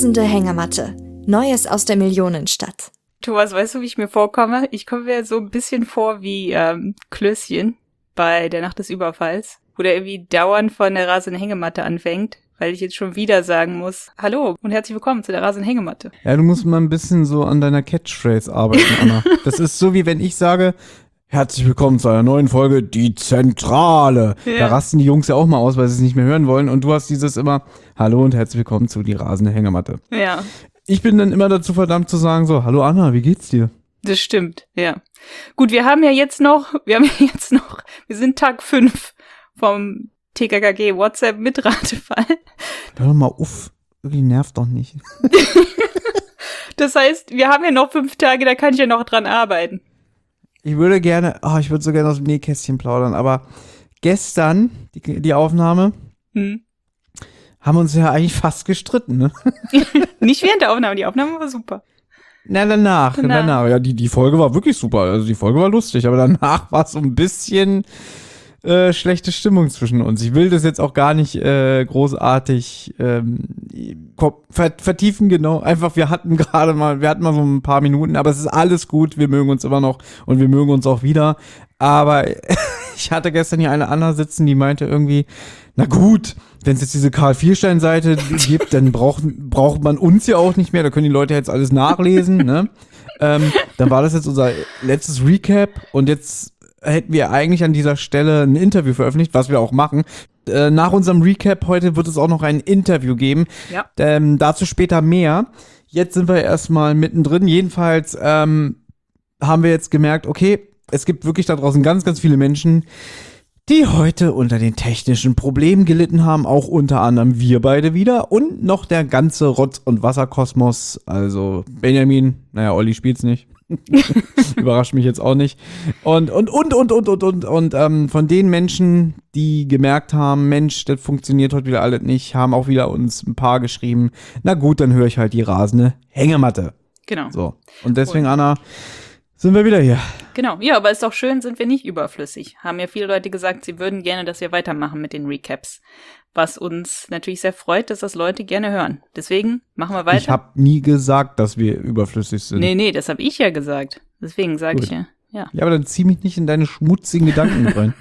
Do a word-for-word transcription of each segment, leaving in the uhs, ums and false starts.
rasende Hängematte. Neues aus der Millionenstadt. Thomas, weißt du, wie ich mir vorkomme? Ich komme mir so ein bisschen vor wie ähm, Klößchen bei der Nacht des Überfalls, wo der irgendwie dauernd von der rasenden Hängematte anfängt, weil ich jetzt schon wieder sagen muss, hallo und herzlich willkommen zu der rasenden Hängematte. Ja, du musst mal ein bisschen so an deiner Catchphrase arbeiten, Anna. Das ist so, wie wenn ich sage, herzlich willkommen zu einer neuen Folge, die Zentrale. Ja. Da rasten die Jungs ja auch mal aus, weil sie es nicht mehr hören wollen. Und du hast dieses immer, hallo und herzlich willkommen zu die rasende Hängematte. Ja. Ich bin dann immer dazu verdammt zu sagen so, hallo Anna, wie geht's dir? Das stimmt, ja. Gut, wir haben ja jetzt noch, wir haben ja jetzt noch, wir sind Tag fünf vom T K K G WhatsApp-Mitratefall. Hör doch mal uff, irgendwie nervt doch nicht. Das heißt, wir haben ja noch fünf Tage, da kann ich ja noch dran arbeiten. Ich würde gerne, oh, ich würde so gerne aus dem Nähkästchen plaudern, aber gestern, die, die Aufnahme, hm. haben uns ja eigentlich fast gestritten, ne? Nicht während der Aufnahme, die Aufnahme war super. Na, danach, danach. danach. Ja, die, die Folge war wirklich super, also die Folge war lustig, aber danach war es so ein bisschen äh, schlechte Stimmung zwischen uns. Ich will das jetzt auch gar nicht äh, großartig ähm, vertiefen, genau. Einfach, wir hatten gerade mal, wir hatten mal so ein paar Minuten, aber es ist alles gut, wir mögen uns immer noch und wir mögen uns auch wieder. Aber ich hatte gestern hier eine Anna sitzen, die meinte irgendwie, na gut, wenn es jetzt diese Karl Vierstein-Seite gibt, dann braucht, braucht man uns ja auch nicht mehr, da können die Leute jetzt alles nachlesen, ne? Ähm, dann war das jetzt unser letztes Recap und jetzt hätten wir eigentlich an dieser Stelle ein Interview veröffentlicht, was wir auch machen. Äh, nach unserem Recap heute wird es auch noch ein Interview geben. Ja. Ähm, dazu später mehr. Jetzt sind wir erstmal mittendrin. Jedenfalls ähm, haben wir jetzt gemerkt, okay, es gibt wirklich da draußen ganz, ganz viele Menschen, die heute unter den technischen Problemen gelitten haben, auch unter anderem wir beide wieder und noch der ganze Rotz- und Wasserkosmos, also Benjamin, naja, Olli spielt's nicht, überrascht mich jetzt auch nicht und und und und und und und und ähm, von den Menschen, die gemerkt haben, Mensch, das funktioniert heute wieder alles nicht, haben auch wieder uns ein paar geschrieben, na gut, dann höre ich halt die rasende Hängematte. Genau. So, und deswegen, cool. Anna, sind wir wieder hier. Genau, ja, aber ist doch schön, sind wir nicht überflüssig. Haben ja viele Leute gesagt, sie würden gerne, dass wir weitermachen mit den Recaps. Was uns natürlich sehr freut, dass das Leute gerne hören. Deswegen machen wir weiter. Ich habe nie gesagt, dass wir überflüssig sind. Nee, nee, das habe ich ja gesagt. Deswegen sage ich ja, ja. Ja, aber dann zieh mich nicht in deine schmutzigen Gedanken rein.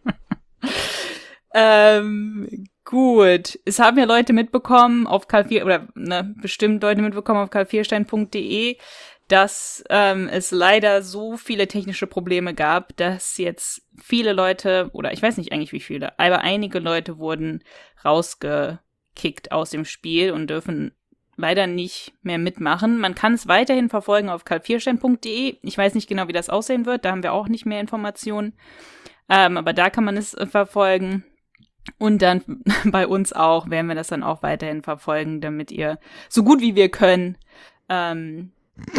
ähm, gut. Es haben ja Leute mitbekommen auf Karl vier, oder ne, bestimmt Leute mitbekommen auf karl vierstein punkt de, dass ähm, es leider so viele technische Probleme gab, dass jetzt viele Leute, oder ich weiß nicht eigentlich wie viele, aber einige Leute wurden rausgekickt aus dem Spiel und dürfen leider nicht mehr mitmachen. Man kann es weiterhin verfolgen auf karl vierstein punkt de. Ich weiß nicht genau, wie das aussehen wird, da haben wir auch nicht mehr Informationen. Ähm, aber da kann man es äh, verfolgen. Und dann bei uns auch werden wir das dann auch weiterhin verfolgen, damit ihr so gut wie wir können ähm,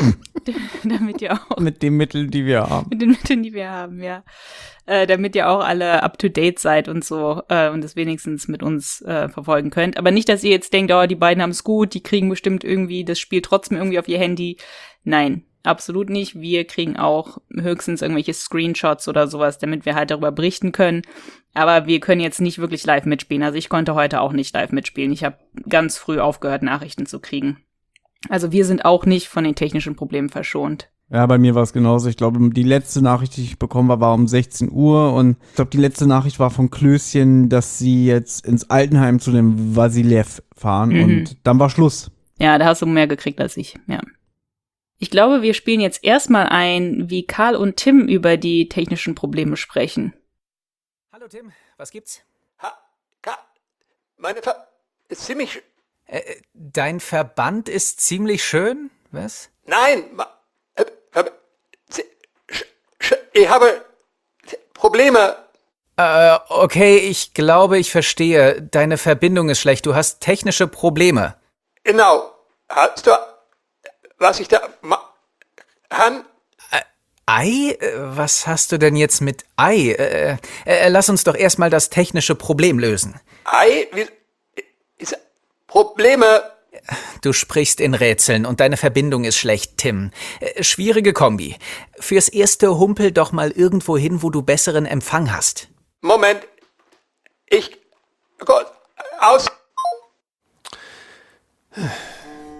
damit ihr auch mit den Mitteln, die wir haben. Mit den Mitteln, die wir haben, ja. Äh, damit ihr auch alle up-to-date seid und so äh, und es wenigstens mit uns äh, verfolgen könnt. Aber nicht, dass ihr jetzt denkt, oh, die beiden haben es gut, die kriegen bestimmt irgendwie das Spiel trotzdem irgendwie auf ihr Handy. Nein, absolut nicht. Wir kriegen auch höchstens irgendwelche Screenshots oder sowas, damit wir halt darüber berichten können. Aber wir können jetzt nicht wirklich live mitspielen. Also ich konnte heute auch nicht live mitspielen. Ich habe ganz früh aufgehört, Nachrichten zu kriegen. Also wir sind auch nicht von den technischen Problemen verschont. Ja, bei mir war es genauso. Ich glaube, die letzte Nachricht, die ich bekommen habe, war um sechzehn Uhr. Und ich glaube, die letzte Nachricht war von Klößchen, dass sie jetzt ins Altenheim zu dem Vasilev fahren. Mhm. Und dann war Schluss. Ja, da hast du mehr gekriegt als ich, ja. Ich glaube, wir spielen jetzt erstmal ein, wie Karl und Tim über die technischen Probleme sprechen. Hallo Tim, was gibt's? Ha, Karl, meine Ver... ist ziemlich... Äh, dein Verband ist ziemlich schön, was? Nein, ma, äh, äh, sch, sch, ich habe Probleme. Äh, okay, ich glaube, ich verstehe. Deine Verbindung ist schlecht. Du hast technische Probleme. Genau. Hast du, was ich da machen kann? Äh, Ei? Was hast du denn jetzt mit Ei? Äh, äh, lass uns doch erstmal das technische Problem lösen. Ei? Wie, ist, Probleme. Du sprichst in Rätseln und deine Verbindung ist schlecht, Tim. Äh, schwierige Kombi. Fürs Erste humpel doch mal irgendwo hin, wo du besseren Empfang hast. Moment. Ich... Gott, aus...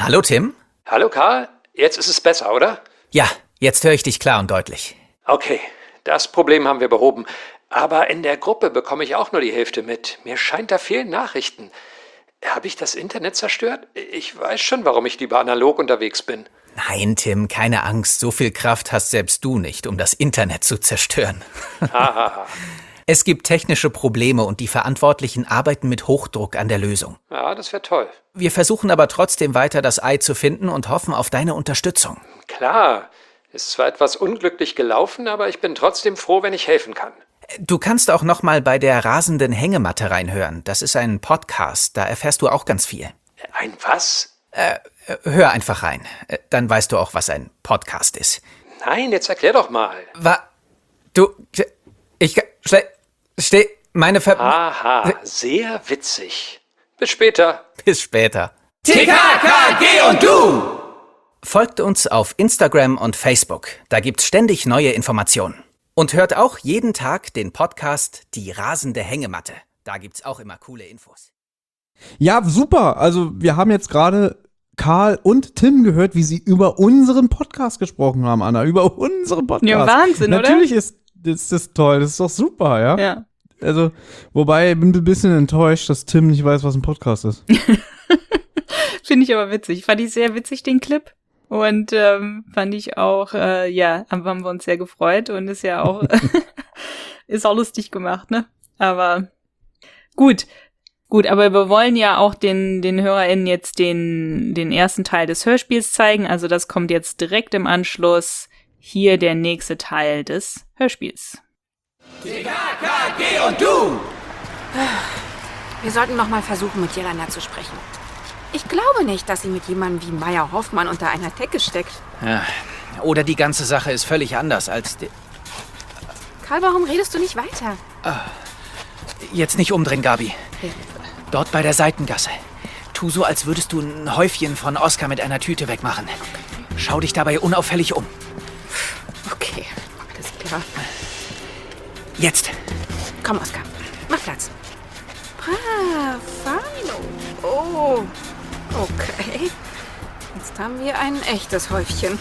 Hallo, Tim? Hallo Karl, jetzt ist es besser, oder? Ja, jetzt höre ich dich klar und deutlich. Okay, das Problem haben wir behoben. Aber in der Gruppe bekomme ich auch nur die Hälfte mit. Mir scheint, da fehlen Nachrichten. Habe ich das Internet zerstört? Ich weiß schon, warum ich lieber analog unterwegs bin. Nein, Tim, keine Angst. So viel Kraft hast selbst du nicht, um das Internet zu zerstören. Hahaha. Es gibt technische Probleme und die Verantwortlichen arbeiten mit Hochdruck an der Lösung. Ja, das wäre toll. Wir versuchen aber trotzdem weiter, das Ei zu finden und hoffen auf deine Unterstützung. Klar, ist zwar etwas unglücklich gelaufen, aber ich bin trotzdem froh, wenn ich helfen kann. Du kannst auch noch mal bei der rasenden Hängematte reinhören. Das ist ein Podcast, da erfährst du auch ganz viel. Ein was? Äh, hör einfach rein. Dann weißt du auch, was ein Podcast ist. Nein, jetzt erklär doch mal. Wa? Du, ich, steh, steh, meine Ver... Aha, sehr witzig. Bis später. Bis später. T K K G und du! Folgt uns auf Instagram und Facebook. Da gibt's ständig neue Informationen. Und hört auch jeden Tag den Podcast Die rasende Hängematte. Da gibt's auch immer coole Infos. Ja, super. Also wir haben jetzt gerade Karl und Tim gehört, wie sie über unseren Podcast gesprochen haben, Anna. Über unseren Podcast. Ja, Wahnsinn, Natürlich oder? Natürlich ist, ist das toll. Das ist doch super, ja? Ja. Also, wobei, ich bin ein bisschen enttäuscht, dass Tim nicht weiß, was ein Podcast ist. Finde ich aber witzig. Fand ich sehr witzig, den Clip. Und ähm, fand ich auch, äh, ja, haben wir uns sehr gefreut und ist ja auch, ist auch lustig gemacht, ne? Aber gut, gut, aber wir wollen ja auch den den HörerInnen jetzt den den ersten Teil des Hörspiels zeigen. Also das kommt jetzt direkt im Anschluss. Hier der nächste Teil des Hörspiels. T K K G und du! Wir sollten noch mal versuchen, mit Jelena zu sprechen. Ich glaube nicht, dass sie mit jemandem wie Meier Hoffmann unter einer Decke steckt. Ja, oder die ganze Sache ist völlig anders als... Die Karl, warum redest du nicht weiter? Jetzt nicht umdrehen, Gabi. Okay. Dort bei der Seitengasse. Tu so, als würdest du ein Häufchen von Oskar mit einer Tüte wegmachen. Schau dich dabei unauffällig um. Okay, alles klar. Jetzt. Komm, Oskar, mach Platz. Bravano. Oh, okay. Jetzt haben wir ein echtes Häufchen.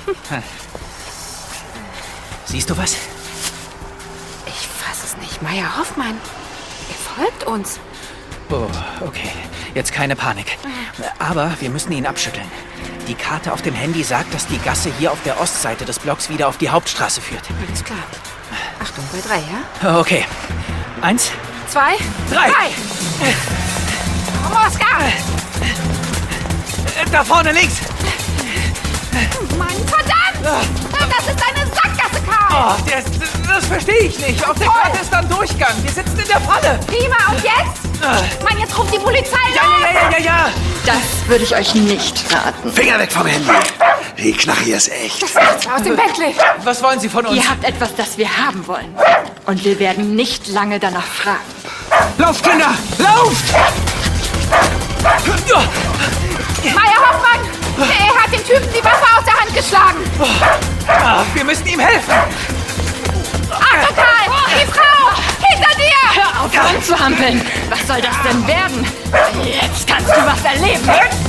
Siehst du was? Ich fass es nicht. Meier Hoffmann. Er folgt uns. Oh, okay. Jetzt keine Panik. Aber wir müssen ihn abschütteln. Die Karte auf dem Handy sagt, dass die Gasse hier auf der Ostseite des Blocks wieder auf die Hauptstraße führt. Alles klar. Achtung, bei drei, ja? Okay. Eins, Zwei, drei. drei. Komm, Oskar! Da vorne links. Mann, verdammt! Das ist eine Sackgasse, Karl! Oh, das, das verstehe ich nicht. Auf der Karte ist dann Durchgang. Wir sitzen in der Falle. Prima, und jetzt? Mann, jetzt ruft die Polizei Ja, ja, ja, ja, ja. Das würde ich euch nicht raten. Finger weg vom Handy! Die Knarre ist echt. Das macht's aus dem Bentley! Was wollen Sie von uns? Ihr habt etwas, das wir haben wollen. Und wir werden nicht lange danach fragen. Lauft, Kinder! Lauft! Meier Hoffmann! Er hat den Typen die Waffe aus der Hand geschlagen! Ah, wir müssen ihm helfen. Achtung, Karl! Die Frau! Hinter dir! Hör auf, rumzuhampeln! Was soll das denn werden? Jetzt kannst du was erleben!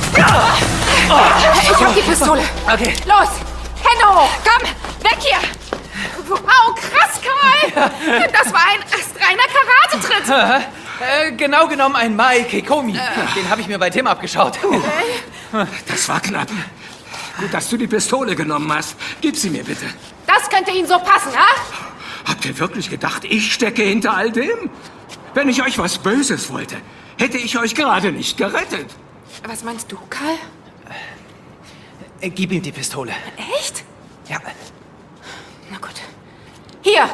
Ich hab die Pistole! Okay. Los! Hände hoch! Komm, weg hier! Wow, krass, Karl! Das war ein astreiner Karatetritt! Äh, genau genommen ein Mai Kekomi. Den habe ich mir bei Tim abgeschaut. Das war knapp. Gut, dass du die Pistole genommen hast. Gib sie mir bitte. Das könnte Ihnen so passen, ha? Habt ihr wirklich gedacht, ich stecke hinter all dem? Wenn ich euch was Böses wollte, hätte ich euch gerade nicht gerettet. Was meinst du, Karl? Äh, gib ihm die Pistole. Echt? Ja. Na gut. Hier!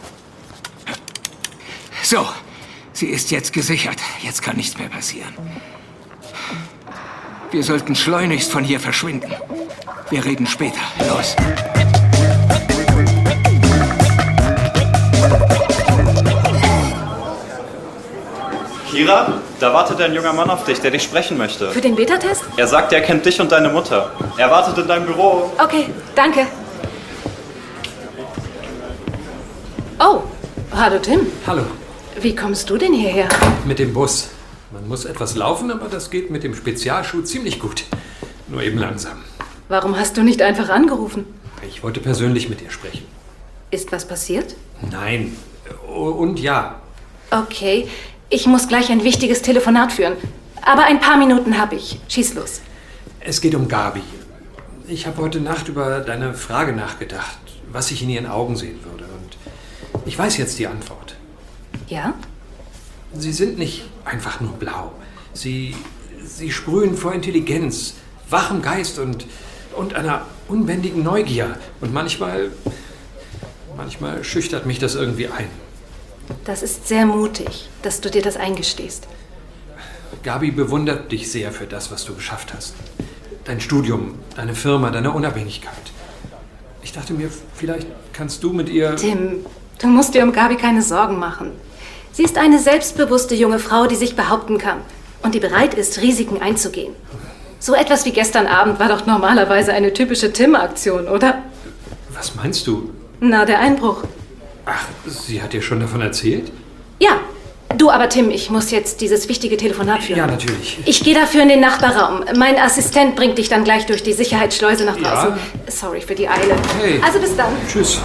So, sie ist jetzt gesichert. Jetzt kann nichts mehr passieren. Wir sollten schleunigst von hier verschwinden. Wir reden später. Los. Kira, da wartet ein junger Mann auf dich, der dich sprechen möchte. Für den Beta-Test? Er sagt, er kennt dich und deine Mutter. Er wartet in deinem Büro. Okay, danke. Oh, hallo Tim. Hallo, Wie kommst du denn hierher? mit dem Bus. Man muss etwas laufen, aber das geht mit dem Spezialschuh ziemlich gut. Nur eben langsam. Warum hast du nicht einfach angerufen? Ich wollte persönlich mit dir sprechen. Ist was passiert? Nein. Und ja. Okay, ich muss gleich ein wichtiges Telefonat führen. Aber ein paar Minuten habe ich. Schieß los. Es geht um Gabi. Ich habe heute Nacht über deine Frage nachgedacht, was ich in ihren Augen sehen würde. Und ich weiß jetzt die Antwort. Ja? Sie sind nicht einfach nur blau. Sie, sie sprühen vor Intelligenz, wachem Geist und, und einer unbändigen Neugier. Und manchmal, manchmal schüchtert mich das irgendwie ein. Das ist sehr mutig, dass du dir das eingestehst. Gabi bewundert dich sehr für das, was du geschafft hast. Dein Studium, deine Firma, deine Unabhängigkeit. Ich dachte mir, vielleicht kannst du mit ihr... Tim, du musst dir um Gabi keine Sorgen machen. Sie ist eine selbstbewusste junge Frau, die sich behaupten kann und die bereit ist, Risiken einzugehen. So etwas wie gestern Abend war doch normalerweise eine typische Tim-Aktion, oder? Was meinst du? Na, der Einbruch. Ach, sie hat dir schon davon erzählt? Ja. Du aber, Tim, ich muss jetzt dieses wichtige Telefonat führen. Ja, natürlich. Ich gehe dafür in den Nachbarraum. Mein Assistent bringt dich dann gleich durch die Sicherheitsschleuse nach draußen. Ja. Sorry für die Eile. Hey. Also bis dann. Tschüss.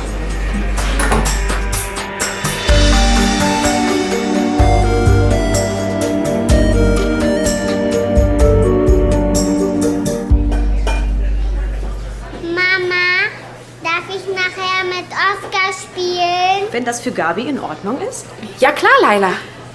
Mama, darf ich nachher mit Oskar spielen? Wenn das für Gabi in Ordnung ist? Ja klar, Laila.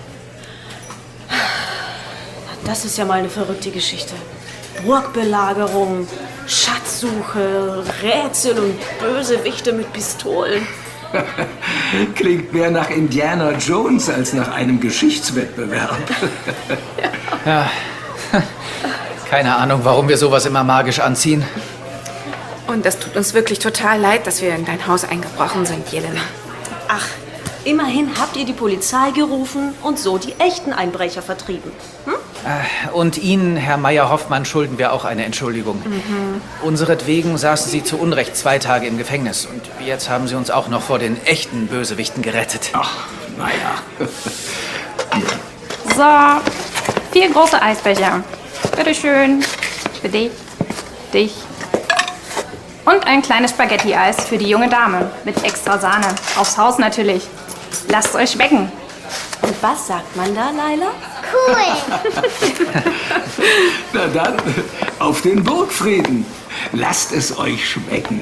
Das ist ja mal eine verrückte Geschichte. Burgbelagerung, Schatzsuche, Rätsel und Bösewichte mit Pistolen. Klingt mehr nach Indiana Jones als nach einem Geschichtswettbewerb. Ja. Keine Ahnung, warum wir sowas immer magisch anziehen. Und es tut uns wirklich total leid, dass wir in dein Haus eingebrochen sind, Jelena. Ach, immerhin habt ihr die Polizei gerufen und so die echten Einbrecher vertrieben. Hm? Und Ihnen, Herr Meier-Hoffmann, schulden wir auch eine Entschuldigung. Mhm. Unseretwegen saßen Sie zu Unrecht zwei Tage im Gefängnis. Und jetzt haben Sie uns auch noch vor den echten Bösewichten gerettet. Ach, naja. So, vier große Eisbecher. Bitteschön. Für dich, dich. Und ein kleines Spaghetti-Eis für die junge Dame. Mit extra Sahne. Aufs Haus natürlich. Lasst es euch schmecken. Und was sagt man da, Laila? Cool. Na dann, auf den Burgfrieden. Lasst es euch schmecken.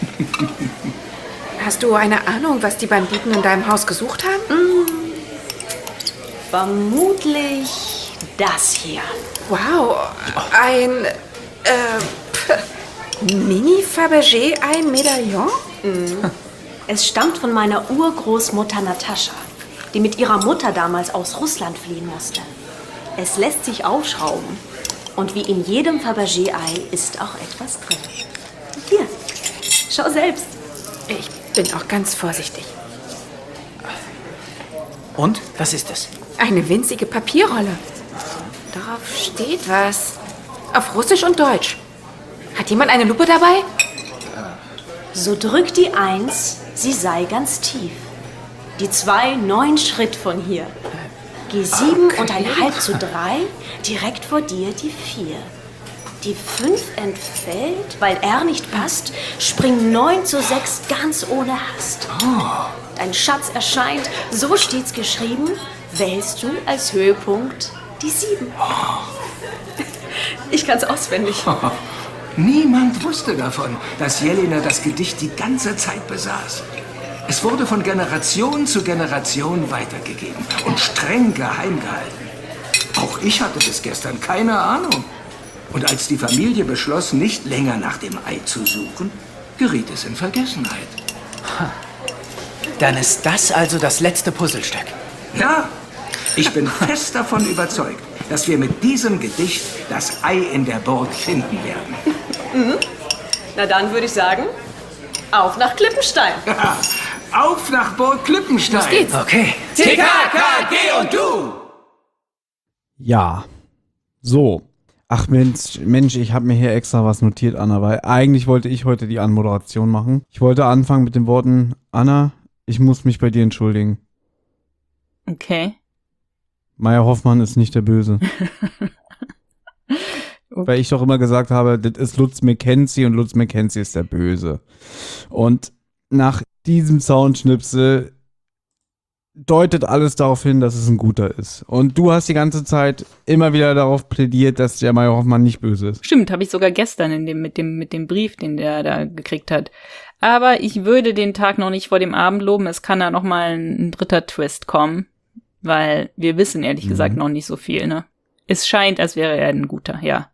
Hast du eine Ahnung, was die Banditen in deinem Haus gesucht haben? Hm, vermutlich das hier. Wow, ein äh, Mini-Fabergé-Ei-Medaillon? Mhm. Es stammt von meiner Urgroßmutter Natascha, die mit ihrer Mutter damals aus Russland fliehen musste. Es lässt sich aufschrauben. Und wie in jedem Fabergé-Ei ist auch etwas drin. Hier, schau selbst. Ich bin auch ganz vorsichtig. Und? Was ist es? Eine winzige Papierrolle. Darauf steht was. Auf Russisch und Deutsch. Hat jemand eine Lupe dabei? So drückt die Eins, sie sei ganz tief. Die Zwei neun Schritt von hier. Geh sieben Okay. und ein halb zu drei, direkt vor dir die Vier. Die Fünf entfällt, weil R nicht passt, spring neun zu sechs ganz ohne Hast. Dein Schatz erscheint, so steht's geschrieben, wählst du als Höhepunkt die Sieben. Ich kann's auswendig. Niemand wusste davon, dass Jelena das Gedicht die ganze Zeit besaß. Es wurde von Generation zu Generation weitergegeben und streng geheim gehalten. Auch ich hatte bis gestern keine Ahnung. Und als die Familie beschloss, nicht länger nach dem Ei zu suchen, geriet es in Vergessenheit. Dann ist das also das letzte Puzzlestück. Ja, ich bin fest davon überzeugt, dass wir mit diesem Gedicht das Ei in der Burg finden werden. Mhm. Na dann würde ich sagen, auf nach Klippenstein. Auf nach Burg Klippenstein. Los geht's. Okay. T K K G und du. Ja. So. Ach Mensch, Mensch, ich habe mir hier extra was notiert, Anna, weil eigentlich wollte ich heute die Anmoderation machen. Ich wollte anfangen mit den Worten, Anna, ich muss mich bei dir entschuldigen. Okay. Meier-Hoffmann ist nicht der Böse. Weil ich doch immer gesagt habe, das ist Lutz McKenzie und Lutz McKenzie ist der Böse. Und nach diesem Soundschnipsel deutet alles darauf hin, dass es ein guter ist. Und du hast die ganze Zeit immer wieder darauf plädiert, dass der Meier Hoffmann nicht böse ist. Stimmt, habe ich sogar gestern in dem, mit dem, mit dem Brief, den der da gekriegt hat. Aber ich würde den Tag noch nicht vor dem Abend loben. Es kann da noch mal ein, ein dritter Twist kommen, weil wir wissen ehrlich mhm. gesagt noch nicht so viel, ne? Es scheint, als wäre er ein guter, ja.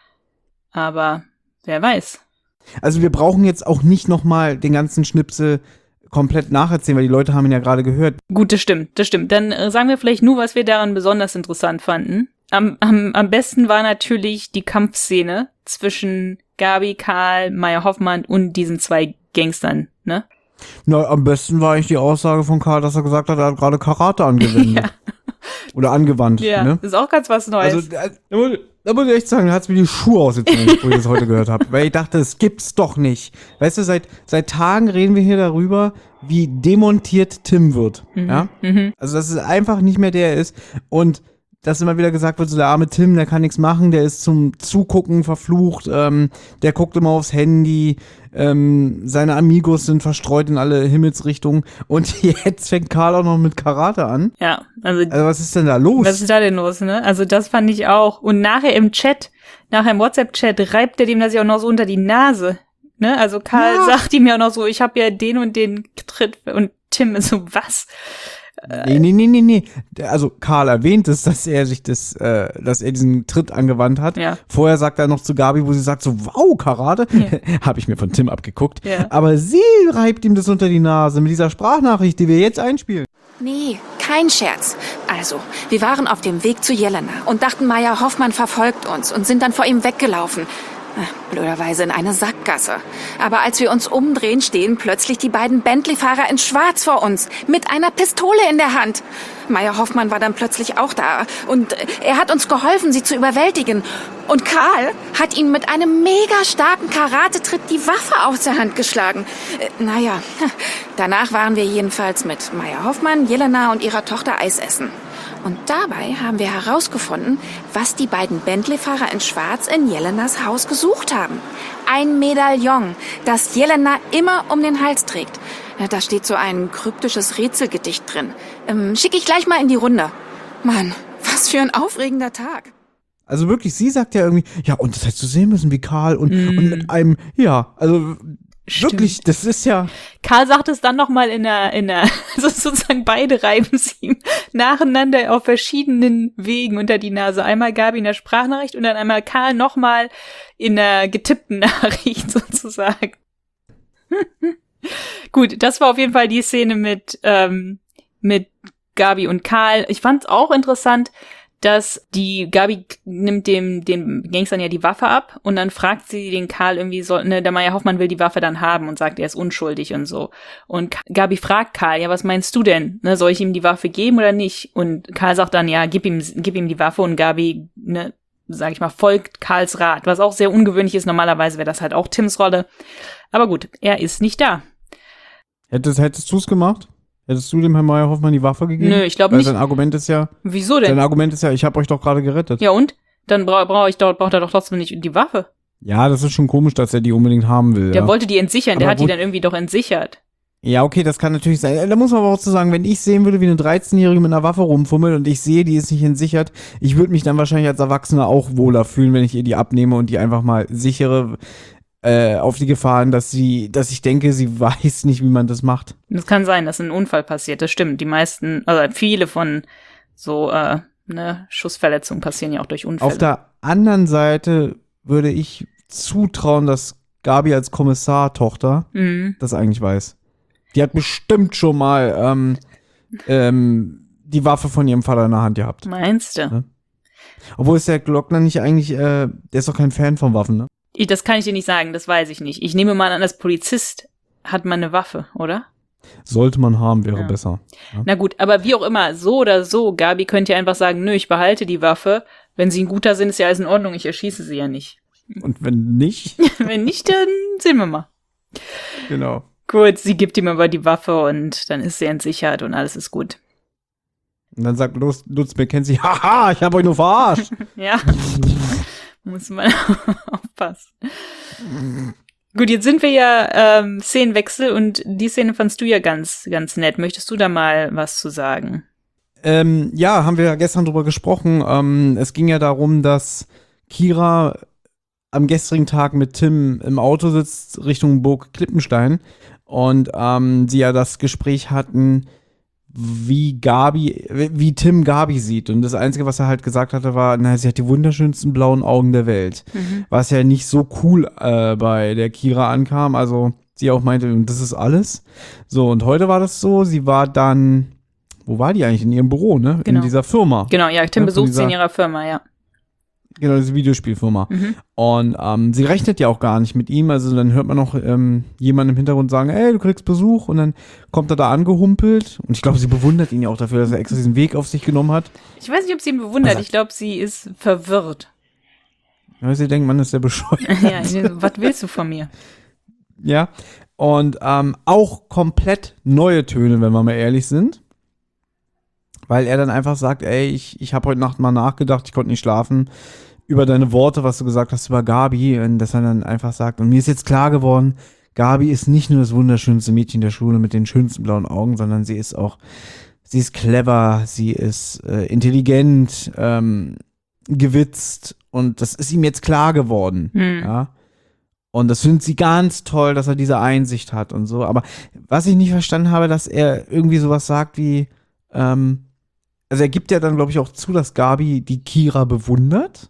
Aber wer weiß. Also wir brauchen jetzt auch nicht noch mal den ganzen Schnipsel komplett nacherzählen, weil die Leute haben ihn ja gerade gehört. Gut, das stimmt, das stimmt. Dann äh, sagen wir vielleicht nur, was wir daran besonders interessant fanden. Am, am, am besten war natürlich die Kampfszene zwischen Gabi, Karl, Meier Hoffmann und diesen zwei Gangstern, ne? Na, am besten war eigentlich die Aussage von Karl, dass er gesagt hat, er hat gerade Karate angewendet. Ja. Oder angewandt. Ja, ne? Ist auch ganz was Neues. Also, da, da, muss, da muss ich echt sagen, da hat's mir die Schuhe ausgezogen, wo ich das heute gehört habe. Weil ich dachte, das gibt's doch nicht. Weißt du, seit, seit Tagen reden wir hier darüber, wie demontiert Tim wird. Mhm. Ja? Mhm. Also, dass es einfach nicht mehr der ist. Und dass immer wieder gesagt wird, so der arme Tim, der kann nichts machen, der ist zum Zugucken verflucht, ähm, der guckt immer aufs Handy, ähm, seine Amigos sind verstreut in alle Himmelsrichtungen und jetzt fängt Karl auch noch mit Karate an. Ja, also, also was ist denn da los? Was ist da denn los, ne? Also das fand ich auch. Und nachher im Chat, nachher im WhatsApp-Chat reibt er dem das ja auch noch so unter die Nase, ne? Also Karl ja. sagt ihm ja auch noch so, ich habe ja den und den getritt und Tim ist so, was? Nee, nee, nee, nee, nee. Also Karl erwähnt es, dass er sich das, äh, dass er diesen Tritt angewandt hat. Ja. Vorher sagt er noch zu Gabi, wo sie sagt so, wow, Karate. Ja. Habe ich mir von Tim abgeguckt. Ja. Aber sie reibt ihm das unter die Nase mit dieser Sprachnachricht, die wir jetzt einspielen. Nee, kein Scherz. Also, wir waren auf dem Weg zu Jelena und dachten, Meier Hoffmann verfolgt uns und sind dann vor ihm weggelaufen. Blöderweise in eine Sackgasse. Aber als wir uns umdrehen, stehen plötzlich die beiden Bentley-Fahrer in Schwarz vor uns, mit einer Pistole in der Hand. Meier Hoffmann war dann plötzlich auch da und er hat uns geholfen, sie zu überwältigen. Und Karl hat ihm mit einem mega starken Karatetritt die Waffe aus der Hand geschlagen. Äh, naja, danach waren wir jedenfalls mit Meier Hoffmann, Jelena und ihrer Tochter Eis essen. Und dabei haben wir herausgefunden, was die beiden Bentley-Fahrer in Schwarz in Jelenas Haus gesucht haben. Ein Medaillon, das Jelena immer um den Hals trägt. Da steht so ein kryptisches Rätselgedicht drin. Ähm, Schicke ich gleich mal in die Runde. Mann, was für ein aufregender Tag. Also wirklich, sie sagt ja irgendwie, ja, und das hättest du sehen müssen, wie Karl und, mm. und mit einem, ja, also Stimmt. Wirklich, das ist ja... Karl sagt es dann nochmal in der, in der, also sozusagen beide reiben es ihm nacheinander auf verschiedenen Wegen unter die Nase. Einmal Gabi in der Sprachnachricht und dann einmal Karl nochmal in der getippten Nachricht sozusagen. Gut, das war auf jeden Fall die Szene mit, ähm, mit Gabi und Karl. Ich fand es auch interessant, dass die Gabi nimmt dem dem Gangstern ja die Waffe ab und dann fragt sie den Karl irgendwie so, ne, der Meier Hoffmann will die Waffe dann haben und sagt, er ist unschuldig und so. Und Gabi fragt Karl, ja, was meinst du denn? Ne, soll ich ihm die Waffe geben oder nicht? Und Karl sagt dann, ja, gib ihm gib ihm die Waffe und Gabi, ne, sag ich mal, folgt Karls Rat, was auch sehr ungewöhnlich ist. Normalerweise wäre das halt auch Tims Rolle. Aber gut, er ist nicht da. Hättest, hättest du es gemacht? Hättest du dem Herrn Meier Hoffmann die Waffe gegeben? Nö, ich glaube nicht. nicht. Sein Argument ist ja... Wieso denn? Sein Argument ist ja, ich habe euch doch gerade gerettet. Ja und? Dann bra brauche ich doch, braucht er doch trotzdem nicht die Waffe. Ja, das ist schon komisch, dass er die unbedingt haben will. Der ja. wollte die entsichern, aber der hat gut. die dann irgendwie doch entsichert. Ja, okay, das kann natürlich sein. Da muss man aber auch zu sagen, wenn ich sehen würde, wie eine dreizehnjährige mit einer Waffe rumfummelt und ich sehe, die ist nicht entsichert, ich würde mich dann wahrscheinlich als Erwachsener auch wohler fühlen, wenn ich ihr die abnehme und die einfach mal sichere äh, auf die Gefahren, dass sie, dass ich denke, sie weiß nicht, wie man das macht. Das kann sein, dass ein Unfall passiert, das stimmt. Die meisten, also viele von so äh, ne, Schussverletzungen passieren ja auch durch Unfälle. Auf der anderen Seite würde ich zutrauen, dass Gabi als Kommissar-Tochter mhm. das eigentlich weiß. Die hat bestimmt schon mal ähm, ähm, die Waffe von ihrem Vater in der Hand gehabt. Meinst du? Ja. Obwohl ist der Glockner nicht eigentlich, äh, der ist doch kein Fan von Waffen, ne? Ich, das kann ich dir nicht sagen, das weiß ich nicht. Ich nehme mal an, als Polizist hat man eine Waffe, oder? Sollte man haben, wäre ja. besser. Ja. Na gut, aber wie auch immer, so oder so, Gabi könnte ja einfach sagen, nö, ich behalte die Waffe. Wenn sie ein guter sind, ist ja alles in Ordnung, ich erschieße sie ja nicht. Und wenn nicht? Wenn nicht, dann sehen wir mal. Genau. Gut, sie gibt ihm aber die Waffe und dann ist sie entsichert und alles ist gut. Und dann sagt Lutz, Lutz McKenzie, haha, ich habe euch nur verarscht. Ja. Muss man aufpassen. Gut, jetzt sind wir ja ähm, Szenenwechsel und die Szene fandst du ja ganz, ganz nett. Möchtest du da mal was zu sagen? Ähm, ja, haben wir ja gestern drüber gesprochen. Ähm, es ging ja darum, dass Kira am gestrigen Tag mit Tim im Auto sitzt Richtung Burg Klippenstein und ähm, sie ja das Gespräch hatten, wie Gabi, wie Tim Gabi sieht. Und das Einzige, was er halt gesagt hatte, war, na, sie hat die wunderschönsten blauen Augen der Welt. Mhm. Was ja nicht so cool äh, bei der Kira ankam. Also sie auch meinte, das ist alles. So, und heute war das so, sie war dann, wo war die eigentlich? In ihrem Büro, ne? Genau. In dieser Firma. Genau, ja, Tim ja, besucht dieser, sie in ihrer Firma, ja. Genau, diese Videospielfirma. Mhm. Und ähm, sie rechnet ja auch gar nicht mit ihm. Also dann hört man noch ähm, jemanden im Hintergrund sagen, ey, du kriegst Besuch. Und dann kommt er da angehumpelt. Und ich glaube, sie bewundert ihn ja auch dafür, dass er extra diesen Weg auf sich genommen hat. Ich weiß nicht, ob sie ihn bewundert. Also, ich glaube, sie ist verwirrt. Ja, sie denkt, man ist ja bescheuert. Ja, was willst du von mir? Ja, und ähm, auch komplett neue Töne, wenn wir mal ehrlich sind. Weil er dann einfach sagt, ey, ich, ich habe heute Nacht mal nachgedacht, ich konnte nicht schlafen, über deine Worte, was du gesagt hast über Gabi. Und dass er dann einfach sagt, und mir ist jetzt klar geworden, Gabi ist nicht nur das wunderschönste Mädchen der Schule mit den schönsten blauen Augen, sondern sie ist auch, sie ist clever, sie ist äh, intelligent, ähm, gewitzt. Und das ist ihm jetzt klar geworden. Hm. Ja. Und das findet sie ganz toll, dass er diese Einsicht hat und so. Aber was ich nicht verstanden habe, dass er irgendwie sowas sagt wie, ähm, also er gibt ja dann, glaube ich, auch zu, dass Gabi die Kira bewundert.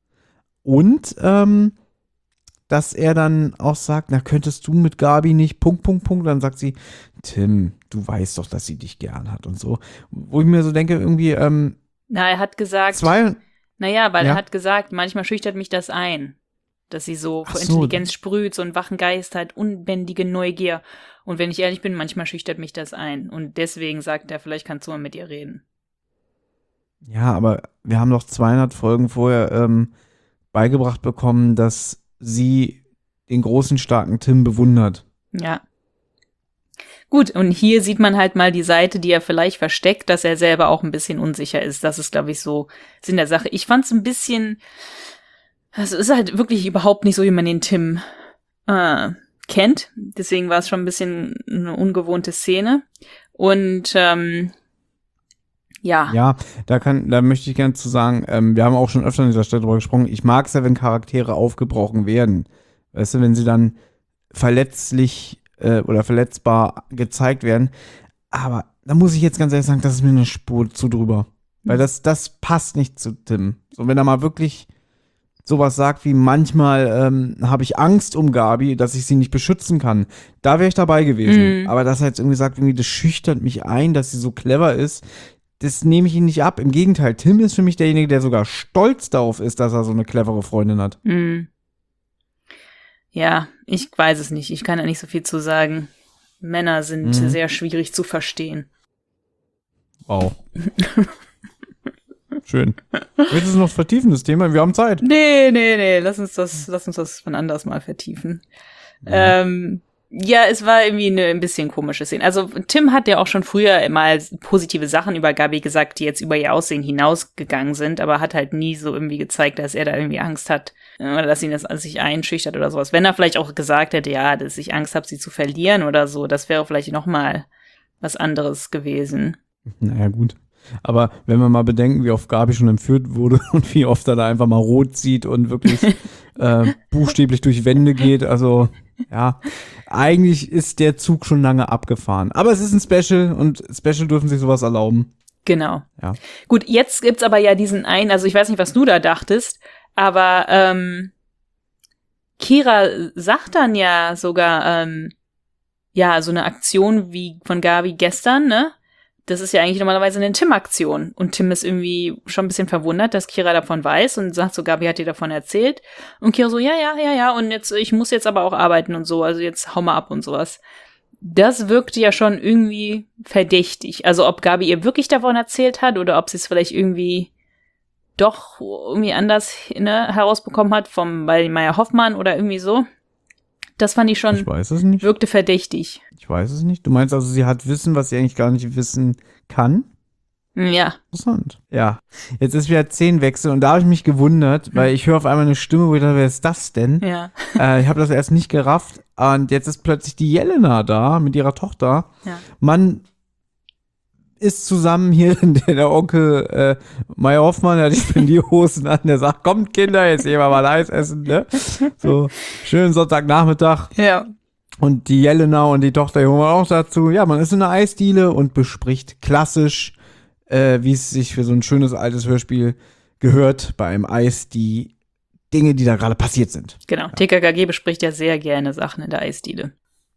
Und ähm, dass er dann auch sagt, na, könntest du mit Gabi nicht, Punkt, Punkt, Punkt. Dann sagt sie, Tim, du weißt doch, dass sie dich gern hat und so. Wo ich mir so denke, irgendwie, ähm, Na, er hat gesagt, zwei, naja, weil ja. er hat gesagt, manchmal schüchtert mich das ein, dass sie so vor Ach so. Intelligenz sprüht, so einen wachen Geist hat, unbändige Neugier. Und wenn ich ehrlich bin, manchmal schüchtert mich das ein. Und deswegen sagt er, vielleicht kannst du mal mit ihr reden. Ja, aber wir haben doch zweihundert Folgen vorher ähm, beigebracht bekommen, dass sie den großen, starken Tim bewundert. Ja. Gut, und hier sieht man halt mal die Seite, die er vielleicht versteckt, dass er selber auch ein bisschen unsicher ist. Das ist, glaube ich, so Sinn der Sache. Ich fand es ein bisschen, also ist halt wirklich überhaupt nicht so, wie man den Tim äh, kennt. Deswegen war es schon ein bisschen eine ungewohnte Szene. Und ähm, ja. Ja, da kann, da möchte ich gerne zu sagen, ähm, wir haben auch schon öfter an dieser Stelle drüber gesprochen, ich mag es ja, wenn Charaktere aufgebrochen werden. Weißt du, wenn sie dann verletzlich äh, oder verletzbar gezeigt werden. Aber da muss ich jetzt ganz ehrlich sagen, das ist mir eine Spur zu drüber. Weil das, das passt nicht zu Tim. So, wenn er mal wirklich sowas sagt wie, manchmal ähm, habe ich Angst um Gabi, dass ich sie nicht beschützen kann. Da wäre ich dabei gewesen. Mhm. Aber dass er jetzt irgendwie sagt, irgendwie, das schüchtert mich ein, dass sie so clever ist, das nehme ich ihn nicht ab. Im Gegenteil, Tim ist für mich derjenige, der sogar stolz darauf ist, dass er so eine clevere Freundin hat. Mhm. Ja, ich weiß es nicht. Ich kann da nicht so viel zu sagen. Männer sind Mhm. sehr schwierig zu verstehen. Wow. Schön. Willst du noch vertiefen, das Thema? Wir haben Zeit. Nee, nee, nee. Lass uns das, lass uns das von anders mal vertiefen. Ja. Ähm, ja, es war irgendwie eine ein bisschen komische Szene. Also Tim hat ja auch schon früher mal positive Sachen über Gabi gesagt, die jetzt über ihr Aussehen hinausgegangen sind, aber hat halt nie so irgendwie gezeigt, dass er da irgendwie Angst hat oder dass ihn das an sich einschüchtert oder sowas. Wenn er vielleicht auch gesagt hätte, ja, dass ich Angst habe, sie zu verlieren oder so, das wäre vielleicht noch mal was anderes gewesen. Naja, gut. Aber wenn wir mal bedenken, wie oft Gabi schon entführt wurde und wie oft er da einfach mal rot sieht und wirklich äh, buchstäblich durch Wände geht, also ja, eigentlich ist der Zug schon lange abgefahren. Aber es ist ein Special und Special dürfen sich sowas erlauben. Genau. Ja. Gut, jetzt gibt's aber ja diesen einen, also ich weiß nicht, was du da dachtest, aber ähm, Kira sagt dann ja sogar, ähm, ja, so eine Aktion wie von Gabi gestern, ne? Das ist ja eigentlich normalerweise eine Tim-Aktion. Und Tim ist irgendwie schon ein bisschen verwundert, dass Kira davon weiß und sagt so, Gabi hat dir davon erzählt. Und Kira so, ja, ja, ja, ja, und jetzt, ich muss jetzt aber auch arbeiten und so, also jetzt hau mal ab und sowas. Das wirkte ja schon irgendwie verdächtig. Also ob Gabi ihr wirklich davon erzählt hat oder ob sie es vielleicht irgendwie doch irgendwie anders, ne, herausbekommen hat vom bei Maya Hoffmann oder irgendwie so. Das fand ich schon, ich weiß es nicht. Wirkte verdächtig. Ich weiß es nicht. Du meinst also, sie hat Wissen, was sie eigentlich gar nicht wissen kann? Ja. Interessant. Ja. Jetzt ist wieder Szenenwechsel und da habe ich mich gewundert, weil ich höre auf einmal eine Stimme, wo ich dachte, wer ist das denn? Ja. Äh, ich habe das erst nicht gerafft und jetzt ist plötzlich die Jelena da mit ihrer Tochter. Ja. Man ist zusammen hier, der, der Onkel äh, Meier Hoffmann, der hat die Spendierhosen an, der sagt, kommt Kinder, jetzt gehen wir mal Eis essen, ne? So, schönen Sonntagnachmittag. Ja. Und die Jelena und die Tochter die holen wir auch dazu. Ja, man ist in einer Eisdiele und bespricht klassisch, äh, wie es sich für so ein schönes altes Hörspiel gehört, bei einem Eis, die Dinge, die da gerade passiert sind. Genau, T K K G bespricht ja sehr gerne Sachen in der Eisdiele.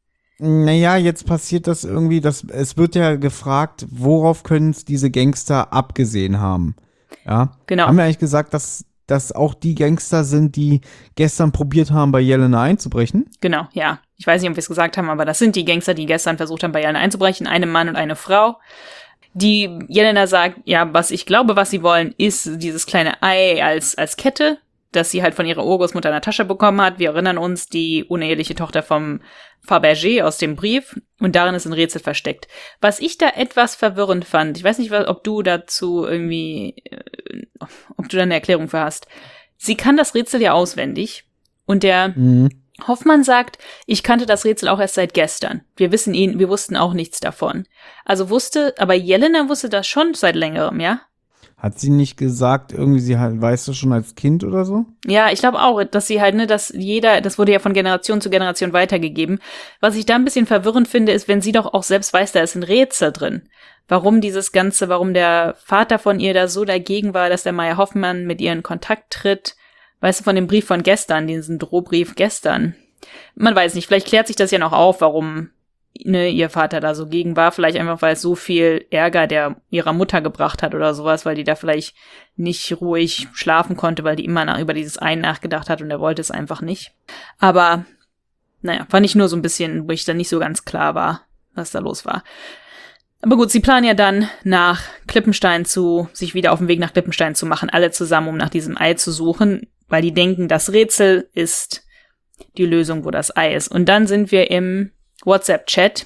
Naja, jetzt passiert das irgendwie, dass es wird ja gefragt, worauf können es diese Gangster abgesehen haben? Ja, genau. Haben wir eigentlich gesagt, dass das auch die Gangster sind, die gestern probiert haben, bei Jelena einzubrechen? Genau, ja. Ich weiß nicht, ob wir es gesagt haben, aber das sind die Gangster, die gestern versucht haben, bei Jelena einzubrechen. Eine Mann und eine Frau. Die Jelena sagt, ja, was ich glaube, was sie wollen, ist dieses kleine Ei als, als Kette, das sie halt von ihrer Urgroßmutter in der Tasche bekommen hat. Wir erinnern uns, die uneheliche Tochter vom Fabergé aus dem Brief. Und darin ist ein Rätsel versteckt. Was ich da etwas verwirrend fand, ich weiß nicht, ob du dazu irgendwie, äh, ob du da eine Erklärung für hast. Sie kann das Rätsel ja auswendig. Und der mhm. Hoffmann sagt, ich kannte das Rätsel auch erst seit gestern. Wir wissen ihn, wir wussten auch nichts davon. Also wusste, aber Jelena wusste das schon seit längerem, ja? Hat sie nicht gesagt, irgendwie sie halt, weißt du, schon als Kind oder so? Ja, ich glaube auch, dass sie halt, ne, dass jeder, das wurde ja von Generation zu Generation weitergegeben. Was ich da ein bisschen verwirrend finde, ist, wenn sie doch auch selbst weiß, da ist ein Rätsel drin. Warum dieses Ganze, warum der Vater von ihr da so dagegen war, dass der Meier Hoffmann mit ihr in Kontakt tritt. Weißt du, von dem Brief von gestern, diesen Drohbrief gestern. Man weiß nicht, vielleicht klärt sich das ja noch auf, warum ne, ihr Vater da so gegen war. Vielleicht einfach, weil es so viel Ärger der ihrer Mutter gebracht hat oder sowas, weil die da vielleicht nicht ruhig schlafen konnte, weil die immer nach, über dieses Ein nachgedacht hat und er wollte es einfach nicht. Aber, naja, fand ich nur so ein bisschen, wo ich dann nicht so ganz klar war, was da los war. Aber gut, sie planen ja dann nach Klippenstein zu, sich wieder auf den Weg nach Klippenstein zu machen, alle zusammen, um nach diesem Ei zu suchen, weil die denken, das Rätsel ist die Lösung, wo das Ei ist. Und dann sind wir im WhatsApp-Chat.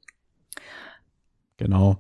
Genau.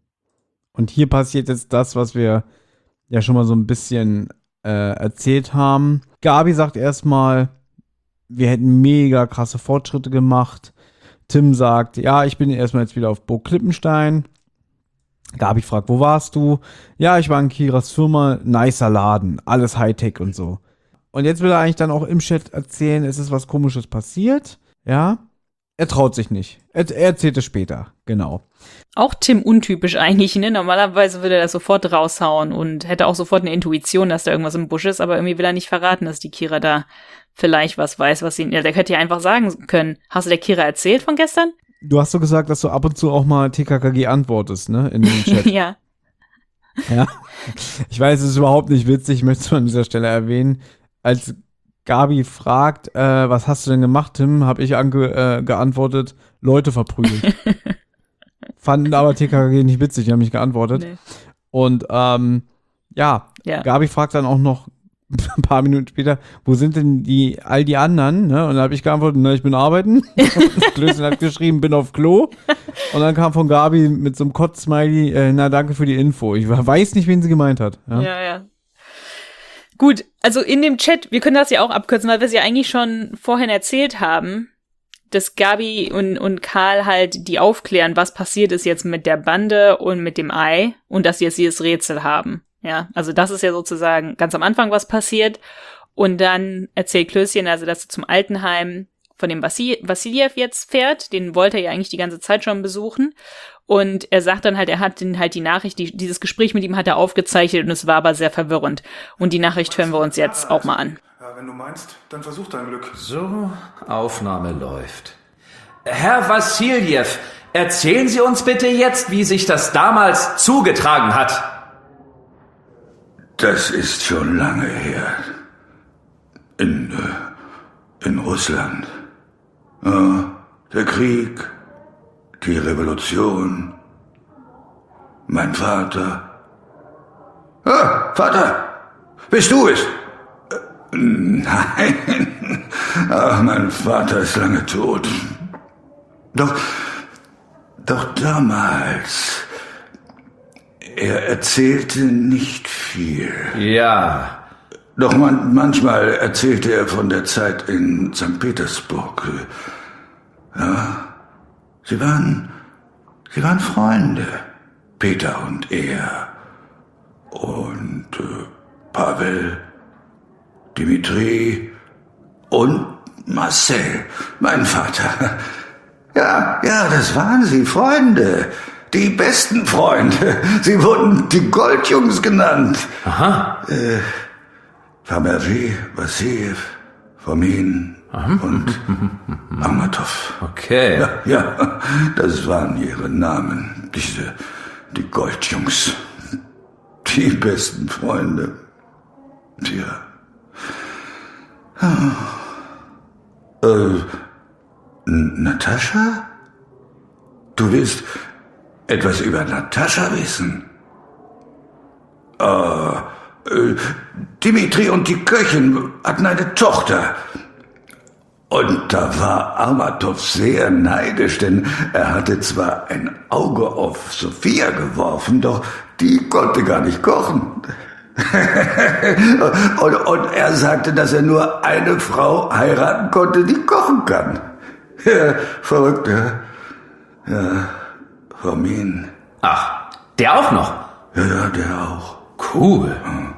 Und hier passiert jetzt das, was wir ja schon mal so ein bisschen äh, erzählt haben. Gabi sagt erstmal, wir hätten mega krasse Fortschritte gemacht. Tim sagt, ja, ich bin erstmal jetzt wieder auf Burg Klippenstein. Gabi fragt, wo warst du? Ja, ich war in Kiras Firma, nicer Laden, alles Hightech und so. Und jetzt will er eigentlich dann auch im Chat erzählen, es ist was Komisches passiert. Ja, er traut sich nicht. Er, er erzählt es später, genau. Auch Tim untypisch eigentlich, ne? Normalerweise würde er das sofort raushauen und hätte auch sofort eine Intuition, dass da irgendwas im Busch ist, aber irgendwie will er nicht verraten, dass die Kira da vielleicht was weiß, was sie, ja, der hätte ja einfach sagen können. Hast du der Kira erzählt von gestern? Du hast so gesagt, dass du ab und zu auch mal T K K G antwortest, ne, in dem Chat. Ja. Ja. Ich weiß, es ist überhaupt nicht witzig, ich möchte es an dieser Stelle erwähnen. Als Gabi fragt, äh, was hast du denn gemacht, Tim, habe ich ange- äh, geantwortet, Leute verprügelt. Fanden aber T K K G nicht witzig, die haben mich geantwortet. Nee. Und ähm, ja, ja, Gabi fragt dann auch noch ein paar Minuten später, wo sind denn die all die anderen? Ne? Und dann habe ich geantwortet, na, ich bin arbeiten. Klößchen hat geschrieben, bin auf Klo. Und dann kam von Gabi mit so einem Kotz-Smiley, äh, na, danke für die Info. Ich weiß nicht, wen sie gemeint hat. Ja, ja. ja. Gut, also in dem Chat, wir können das ja auch abkürzen, weil wir es ja eigentlich schon vorhin erzählt haben, dass Gabi und, und Karl halt die aufklären, was passiert ist jetzt mit der Bande und mit dem Ei und dass sie jetzt dieses Rätsel haben. Ja, also das ist ja sozusagen ganz am Anfang was passiert. Und dann erzählt Klößchen, also dass er zum Altenheim von dem Vassil- Vassiljew jetzt fährt. Den wollte er ja eigentlich die ganze Zeit schon besuchen. Und er sagt dann halt, er hat den halt die Nachricht, die, dieses Gespräch mit ihm hat er aufgezeichnet und es war aber sehr verwirrend. Und die Nachricht hören wir uns jetzt auch mal an. Ja, wenn du meinst, dann versuch dein Glück. So, Aufnahme läuft. Herr Vassiljew, erzählen Sie uns bitte jetzt, wie sich das damals zugetragen hat. Das ist schon lange her. In, äh, in Russland. Ja, der Krieg, die Revolution, mein Vater. Ah, Vater, bist du es? Äh, nein, ach, mein Vater ist lange tot. Doch, doch damals, Er erzählte nicht viel. Ja. Doch man, manchmal erzählte er von der Zeit in Sankt Petersburg. Ja, sie waren, sie waren Freunde, Peter und er. Und äh, Pavel, Dimitri und Marcel, mein Vater. Ja, ja, das waren sie, Freunde. Die besten Freunde. Sie wurden die Goldjungs genannt. Aha. Äh, Fabergé, Vassiljew, Fomin und Amatov. Okay. Ja, ja, das waren ihre Namen. Diese, die Goldjungs. Die besten Freunde. Tja. Äh, N- Natascha? Du willst etwas über Natascha wissen? Äh, äh, Dimitri und die Köchin hatten eine Tochter. Und da war Amatov sehr neidisch, denn er hatte zwar ein Auge auf Sophia geworfen, doch die konnte gar nicht kochen. und, und er sagte, dass er nur eine Frau heiraten konnte, die kochen kann. Ja, verrückt, ja. Ja, Fomin. Ach, der auch noch? Ja, ja, der auch. Cool.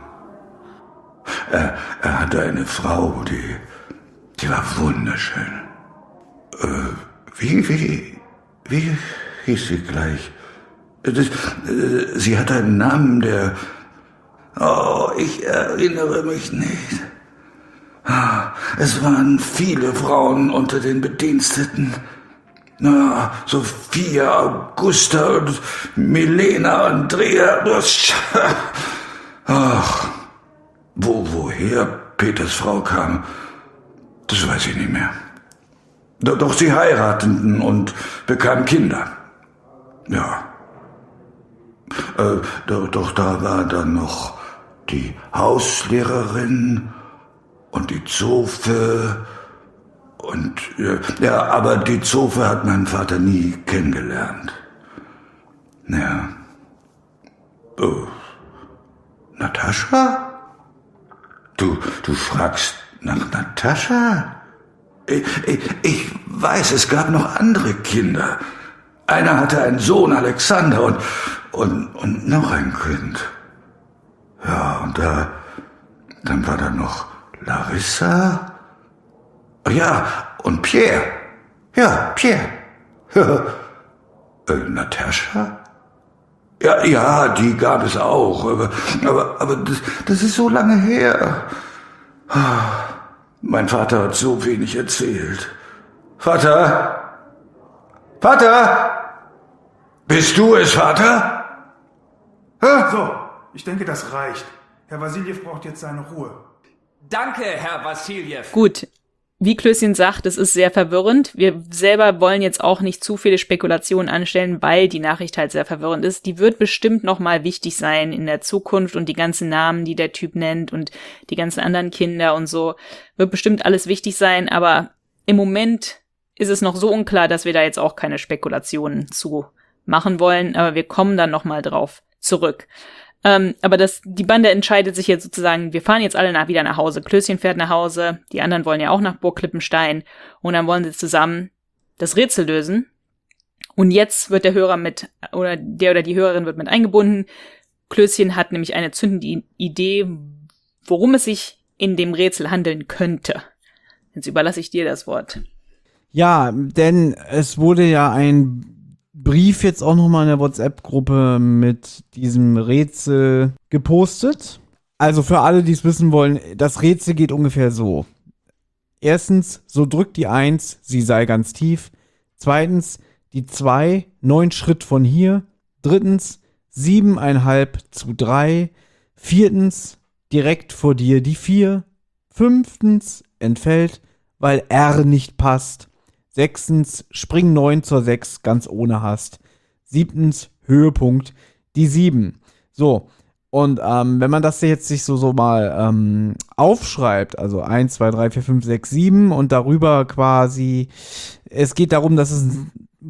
Er, er hatte eine Frau, die, die war wunderschön. Äh, wie, wie, wie hieß sie gleich? Das, äh, sie hatte einen Namen, der... Oh, ich erinnere mich nicht. Es waren viele Frauen unter den Bediensteten. Na, Sophia, Augusta und Milena, Andrea. Das, ach, wo, woher Peters Frau kam, das weiß ich nicht mehr. Doch, doch sie heirateten und bekamen Kinder. Ja. Äh, doch, doch da war dann noch die Hauslehrerin und die Zofe und ja, ja, aber die Zofe hat mein Vater nie kennengelernt. Ja. Oh. Natascha? Du, du fragst nach Natascha? Ich, ich, ich weiß, es gab noch andere Kinder. Einer hatte einen Sohn, Alexander, und, und, und noch ein Kind. Ja, und da, dann war da noch Larissa. Ja, und Pierre. Ja, Pierre. äh, Natascha? Ja, ja, die gab es auch, aber, aber, aber das, das ist so lange her. Mein Vater hat so wenig erzählt. Vater? Vater? Bist du es, Vater? Hä? So, ich denke, das reicht. Herr Wassiljew braucht jetzt seine Ruhe. Danke, Herr Wassiljew. Gut. Wie Klößchen sagt, es ist sehr verwirrend. Wir selber wollen jetzt auch nicht zu viele Spekulationen anstellen, weil die Nachricht halt sehr verwirrend ist. Die wird bestimmt nochmal wichtig sein in der Zukunft und die ganzen Namen, die der Typ nennt und die ganzen anderen Kinder und so, wird bestimmt alles wichtig sein, aber im Moment ist es noch so unklar, dass wir da jetzt auch keine Spekulationen zu machen wollen, aber wir kommen dann nochmal drauf zurück. Ähm, aber das, die Bande entscheidet sich jetzt sozusagen, wir fahren jetzt alle nach, wieder nach Hause. Klößchen fährt nach Hause, die anderen wollen ja auch nach Burg Klippenstein und dann wollen sie zusammen das Rätsel lösen. Und jetzt wird der Hörer mit, oder der oder die Hörerin wird mit eingebunden. Klößchen hat nämlich eine zündende Idee, worum es sich in dem Rätsel handeln könnte. Jetzt überlasse ich dir das Wort. Ja, denn es wurde ja ein Brief jetzt auch nochmal in der WhatsApp-Gruppe mit diesem Rätsel gepostet. Also für alle, die es wissen wollen, das Rätsel geht ungefähr so. Erstens, so drückt die Eins, sie sei ganz tief. Zweitens, die Zwei, neun Schritt von hier. Drittens, siebeneinhalb zu drei. Viertens, direkt vor dir die Vier. Fünftens, entfällt, weil R nicht passt. Sechstens, spring neun zur sechs, ganz ohne Hast. Siebtens, Höhepunkt, die sieben. So, und ähm, wenn man das jetzt sich so, so mal ähm, aufschreibt, also eins, zwei, drei, vier, fünf, sechs, sieben und darüber quasi, es geht darum, dass es ein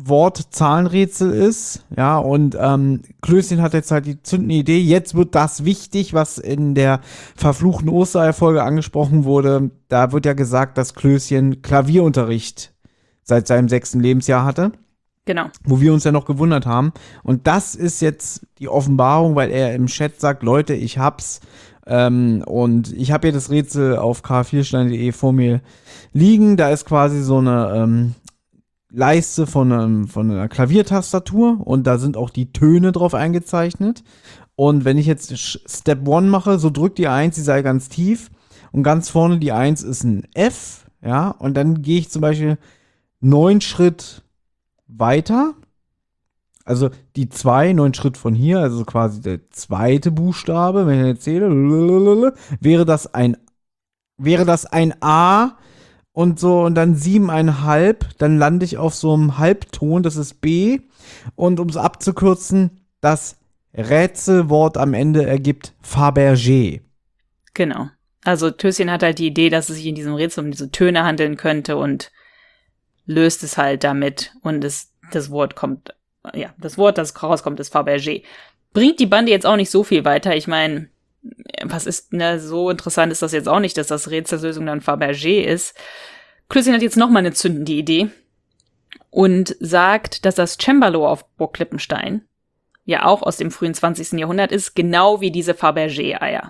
Wort-Zahlenrätsel ist. Ja, und ähm, Klößchen hat jetzt halt die zündende Idee. Jetzt wird das wichtig, was in der verfluchten Osterei-Folge angesprochen wurde. Da wird ja gesagt, dass Klößchen Klavierunterricht seit seinem sechsten Lebensjahr hatte. Genau. Wo wir uns ja noch gewundert haben. Und das ist jetzt die Offenbarung, weil er im Chat sagt, Leute, ich hab's. Ähm, und ich habe hier das Rätsel auf k vier stein punkt de vor mir liegen. Da ist quasi so eine ähm, Leiste von, einem, von einer Klaviertastatur und da sind auch die Töne drauf eingezeichnet. Und wenn ich jetzt Step eins mache, so drückt die eins, die sei ganz tief und ganz vorne die eins ist ein F, ja, und dann gehe ich zum Beispiel neun Schritt weiter, also die zwei, neun Schritt von hier, also quasi der zweite Buchstabe, wenn ich jetzt zähle, wäre das ein, wäre das ein A und so und dann siebeneinhalb, dann lande ich auf so einem Halbton, das ist B und um es abzukürzen, das Rätselwort am Ende ergibt Fabergé. Genau. Also Klößchen hat halt die Idee, dass es sich in diesem Rätsel um diese Töne handeln könnte und löst es halt damit und es, das Wort kommt, ja, das Wort, das rauskommt, ist Fabergé. Bringt die Bande jetzt auch nicht so viel weiter. Ich meine, was ist, ne, so interessant ist das jetzt auch nicht, dass das Rätsellösung dann Fabergé ist. Klößchen hat jetzt nochmal eine zündende Idee und sagt, dass das Cembalo auf Burg Klippenstein ja auch aus dem frühen zwanzigsten Jahrhundert ist, genau wie diese Fabergé-Eier.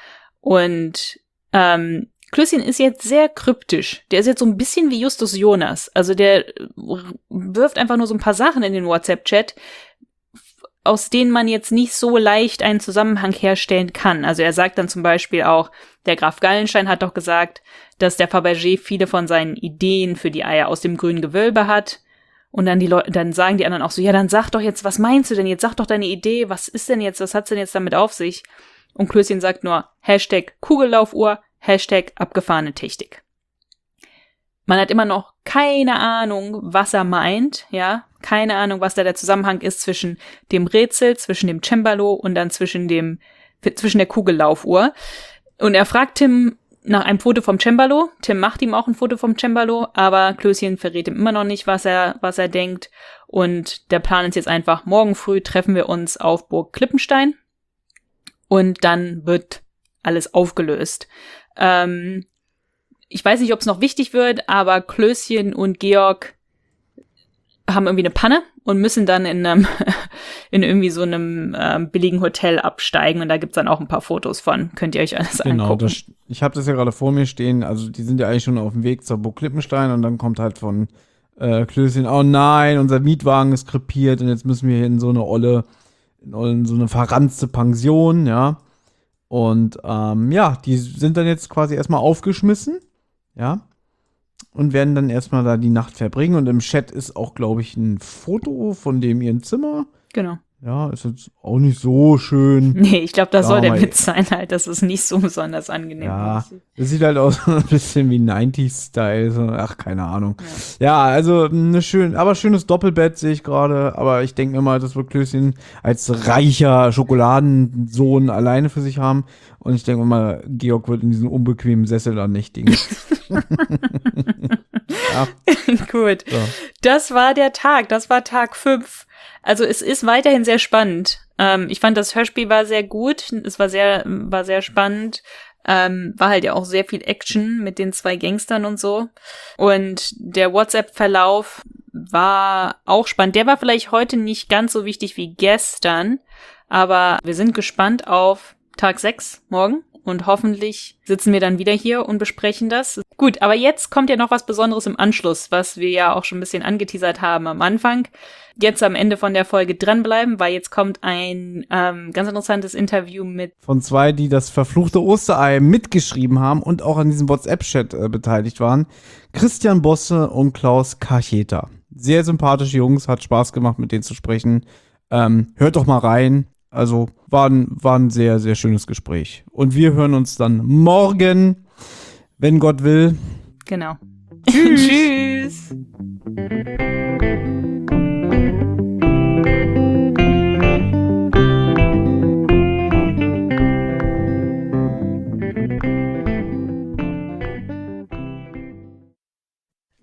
Und ähm, Klößchen ist jetzt sehr kryptisch. Der ist jetzt so ein bisschen wie Justus Jonas. Also der wirft einfach nur so ein paar Sachen in den WhatsApp-Chat, aus denen man jetzt nicht so leicht einen Zusammenhang herstellen kann. Also er sagt dann zum Beispiel auch, der Graf Gallenstein hat doch gesagt, dass der Fabergé viele von seinen Ideen für die Eier aus dem grünen Gewölbe hat. Und dann die Leute, dann sagen die anderen auch so, ja, dann sag doch jetzt, was meinst du denn jetzt? Sag doch deine Idee, was ist denn jetzt, was hat's denn jetzt damit auf sich? Und Klößchen sagt nur, Hashtag Kugellaufuhr, Hashtag abgefahrene Technik. Man hat immer noch keine Ahnung, was er meint, ja, keine Ahnung, was da der Zusammenhang ist zwischen dem Rätsel, zwischen dem Cembalo und dann zwischen dem, zwischen der Kugellaufuhr. Und er fragt Tim nach einem Foto vom Cembalo. Tim macht ihm auch ein Foto vom Cembalo, aber Klößchen verrät ihm immer noch nicht, was er, was er denkt. Und der Plan ist jetzt einfach, morgen früh treffen wir uns auf Burg Klippenstein und dann wird alles aufgelöst. Ähm, ich weiß nicht, ob es noch wichtig wird, aber Klößchen und Georg haben irgendwie eine Panne und müssen dann in einem in irgendwie so einem ähm, billigen Hotel absteigen und da gibt's dann auch ein paar Fotos von. Könnt ihr euch alles genau, angucken. Das, ich habe das ja gerade vor mir stehen, also die sind ja eigentlich schon auf dem Weg zur Burg Klippenstein und dann kommt halt von äh, Klößchen, oh nein, unser Mietwagen ist krepiert und jetzt müssen wir hier in so eine olle, in so eine verranzte Pension, ja. Und ähm, ja, die sind dann jetzt quasi erstmal aufgeschmissen, ja, und werden dann erstmal da die Nacht verbringen. Und im Chat ist auch, glaube ich, ein Foto von dem ihren Zimmer. Genau. Ja, ist jetzt auch nicht so schön. Nee, ich glaube, das ja, soll der Witz sein halt, dass es nicht so besonders angenehm ja, aussieht. Das sieht halt aus ein bisschen wie neunziger-Style. So, ach, keine Ahnung. Ja, ja also eine schön, aber schönes Doppelbett sehe ich gerade. Aber ich denke mir mal, das wird Klößchen als reicher Schokoladensohn alleine für sich haben. Und ich denke mal, Georg wird in diesem unbequemen Sessel da nächtigen. Ja. Gut. So. Das war der Tag. Das war Tag fünf. Also es ist weiterhin sehr spannend. Ähm, ich fand, das Hörspiel war sehr gut. Es war sehr, war sehr spannend. Ähm, war halt ja auch sehr viel Action mit den zwei Gangstern und so. Und der WhatsApp-Verlauf war auch spannend. Der war vielleicht heute nicht ganz so wichtig wie gestern. Aber wir sind gespannt auf Tag sechs morgen. Und hoffentlich sitzen wir dann wieder hier und besprechen das. Gut, aber jetzt kommt ja noch was Besonderes im Anschluss, was wir ja auch schon ein bisschen angeteasert haben am Anfang. Jetzt am Ende von der Folge dranbleiben, weil jetzt kommt ein ähm, ganz interessantes Interview mit von zwei, die das verfluchte Osterei mitgeschrieben haben und auch an diesem WhatsApp-Chat äh, beteiligt waren. Christian Bosse und Klaus Kacheta. Sehr sympathische Jungs, hat Spaß gemacht, mit denen zu sprechen. Ähm, hört doch mal rein. Also war ein, war ein sehr, sehr schönes Gespräch. Und wir hören uns dann morgen, wenn Gott will. Genau. Tschüss. Tschüss.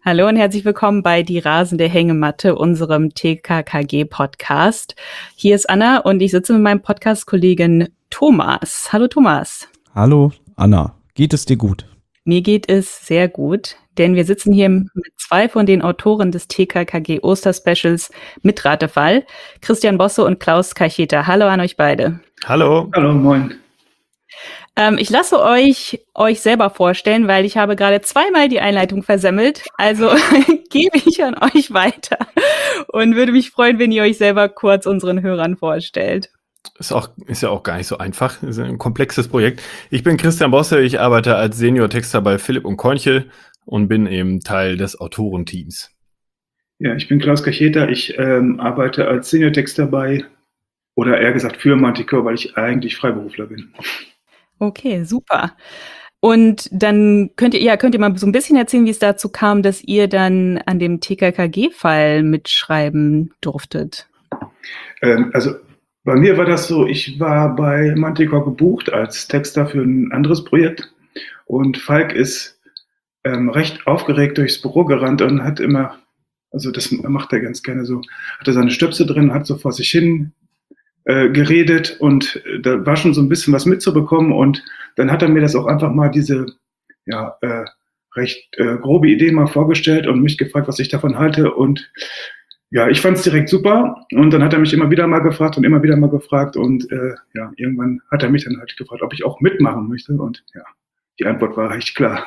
Hallo und herzlich willkommen bei Die rasende Hängematte, unserem T K K G-Podcast. Hier ist Anna und ich sitze mit meinem Podcast-Kollegen Thomas. Hallo Thomas. Hallo Anna, geht es dir gut? Mir geht es sehr gut, denn wir sitzen hier mit zwei von den Autoren des T K K G Osterspecials mit Ratefall, Christian Bosse und Klaus Kacheta. Hallo an euch beide. Hallo. Hallo, moin. Ähm, ich lasse euch euch selber vorstellen, weil ich habe gerade zweimal die Einleitung versemmelt. Also gebe ich an euch weiter und würde mich freuen, wenn ihr euch selber kurz unseren Hörern vorstellt. Ist, auch, ist ja auch gar nicht so einfach. Ist ein komplexes Projekt. Ich bin Christian Bosse, ich arbeite als Senior-Texter bei Philipp und Konche und bin eben Teil des Autorenteams. Ja, ich bin Klaus Kacheta, ich ähm, arbeite als Senior-Texter bei, oder eher gesagt für Manticore, weil ich eigentlich Freiberufler bin. Okay, super. Und dann könnt ihr, ja, könnt ihr mal so ein bisschen erzählen, wie es dazu kam, dass ihr dann an dem T K K G-Fall mitschreiben durftet. Ähm, also bei mir war das so, ich war bei Manticore gebucht als Texter für ein anderes Projekt und Falk ist ähm, recht aufgeregt durchs Büro gerannt und hat immer, also das macht er ganz gerne so, hatte seine Stöpsel drin, hat so vor sich hin äh, geredet und äh, da war schon so ein bisschen was mitzubekommen und dann hat er mir das auch einfach mal diese, ja, äh, recht äh, grobe Idee mal vorgestellt und mich gefragt, was ich davon halte und ja, ich fand es direkt super und dann hat er mich immer wieder mal gefragt und immer wieder mal gefragt und äh, ja, irgendwann hat er mich dann halt gefragt, ob ich auch mitmachen möchte und ja, die Antwort war recht klar.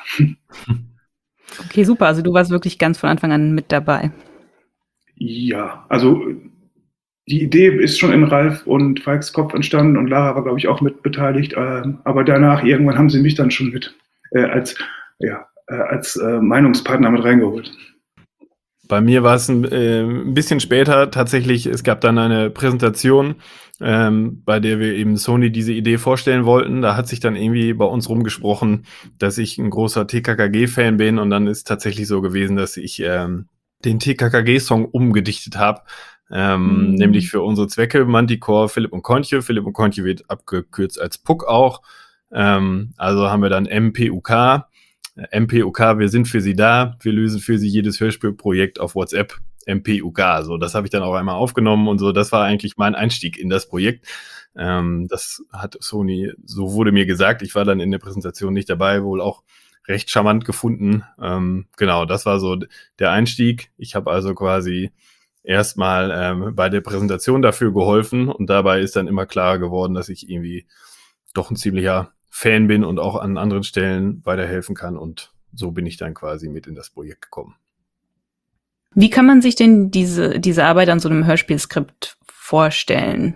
Okay, super. Also du warst wirklich ganz von Anfang an mit dabei. Ja, also die Idee ist schon in Ralf und Falks Kopf entstanden und Lara war, glaube ich, auch mit beteiligt, äh, aber danach irgendwann haben sie mich dann schon mit äh, als, ja, äh, als äh, Meinungspartner mit reingeholt. Bei mir war es ein, äh, ein bisschen später tatsächlich, es gab dann eine Präsentation, ähm, bei der wir eben Sony diese Idee vorstellen wollten. Da hat sich dann irgendwie bei uns rumgesprochen, dass ich ein großer T K K G-Fan bin und dann ist tatsächlich so gewesen, dass ich ähm, den T K K G-Song umgedichtet habe, ähm, mhm. nämlich für unsere Zwecke, Manticore, Philipp und Konche. Philipp und Konche wird abgekürzt als Puck auch. Ähm, also haben wir dann M P U K. M P U K, wir sind für Sie da, wir lösen für Sie jedes Hörspielprojekt auf WhatsApp, M P U K, so, das habe ich dann auch einmal aufgenommen und so, das war eigentlich mein Einstieg in das Projekt. Ähm, das hat Sony, so wurde mir gesagt, ich war dann in der Präsentation nicht dabei, wohl auch recht charmant gefunden. Ähm, genau, das war so der Einstieg. Ich habe also quasi erstmal ähm, bei der Präsentation dafür geholfen und dabei ist dann immer klarer geworden, dass ich irgendwie doch ein ziemlicher Fan bin und auch an anderen Stellen weiterhelfen kann und so bin ich dann quasi mit in das Projekt gekommen. Wie kann man sich denn diese, diese Arbeit an so einem Hörspielskript vorstellen?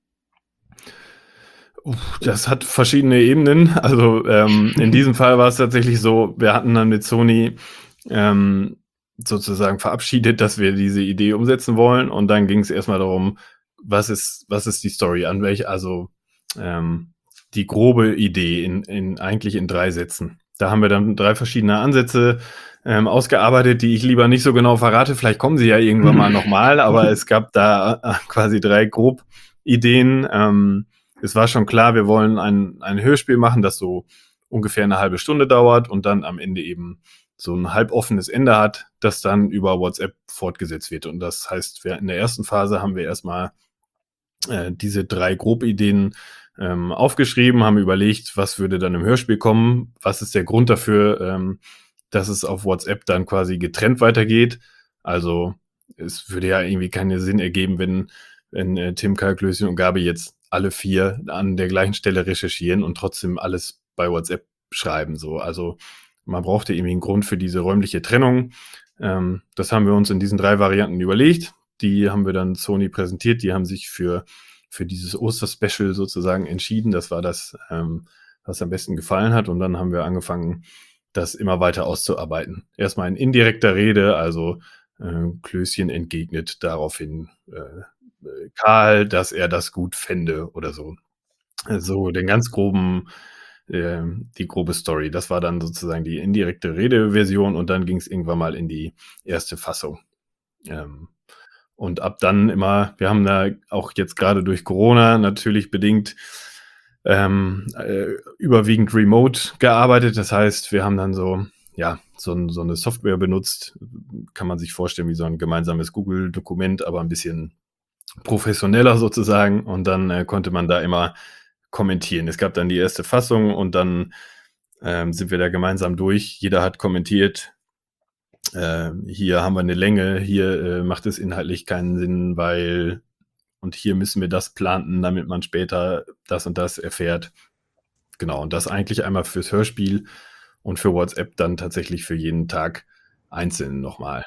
Das hat verschiedene Ebenen. Also ähm, in diesem Fall war es tatsächlich so, wir hatten dann mit Sony ähm, sozusagen verabschiedet, dass wir diese Idee umsetzen wollen und dann ging es erstmal darum, was ist, was ist die Story, an welch, also ähm, die grobe Idee in, in eigentlich in drei Sätzen. Da haben wir dann drei verschiedene Ansätze ähm, ausgearbeitet, die ich lieber nicht so genau verrate. Vielleicht kommen sie ja irgendwann mal nochmal, aber es gab da äh, quasi drei Grobideen. Ähm, es war schon klar, wir wollen ein, ein Hörspiel machen, das so ungefähr eine halbe Stunde dauert und dann am Ende eben so ein halboffenes Ende hat, das dann über WhatsApp fortgesetzt wird. Und das heißt, wir in der ersten Phase haben wir erstmal äh, diese drei Grobideen ähm, aufgeschrieben, haben überlegt, was würde dann im Hörspiel kommen, was ist der Grund dafür, ähm, dass es auf WhatsApp dann quasi getrennt weitergeht. Also es würde ja irgendwie keinen Sinn ergeben, wenn, wenn äh, Tim, Kalklöschen und Gabi jetzt alle vier an der gleichen Stelle recherchieren und trotzdem alles bei WhatsApp schreiben. So. Also man brauchte irgendwie einen Grund für diese räumliche Trennung. Ähm, das haben wir uns in diesen drei Varianten überlegt. Die haben wir dann Sony präsentiert. Die haben sich für, für dieses Oster-Special sozusagen entschieden. Das war das, ähm, was am besten gefallen hat. Und dann haben wir angefangen, das immer weiter auszuarbeiten. Erstmal in indirekter Rede, also äh, Klößchen entgegnet daraufhin äh, Karl, dass er das gut fände oder so. Also den ganz groben, äh, die grobe Story. Das war dann sozusagen die indirekte Redeversion und dann ging es irgendwann mal in die erste Fassung. Ähm, und ab dann immer, wir haben da auch jetzt gerade durch Corona natürlich bedingt ähm, äh, überwiegend remote gearbeitet. Das heißt, wir haben dann so, ja, so, ein, so eine Software benutzt. Kann man sich vorstellen wie so ein gemeinsames Google-Dokument, aber ein bisschen professioneller sozusagen. Und dann äh, konnte man da immer kommentieren. Es gab dann die erste Fassung und dann ähm, sind wir da gemeinsam durch. Jeder hat kommentiert, äh, hier haben wir eine Länge, hier äh, macht es inhaltlich keinen Sinn, weil und hier müssen wir das planten, damit man später das und das erfährt. Genau, und das eigentlich einmal fürs Hörspiel und für WhatsApp dann tatsächlich für jeden Tag einzeln nochmal.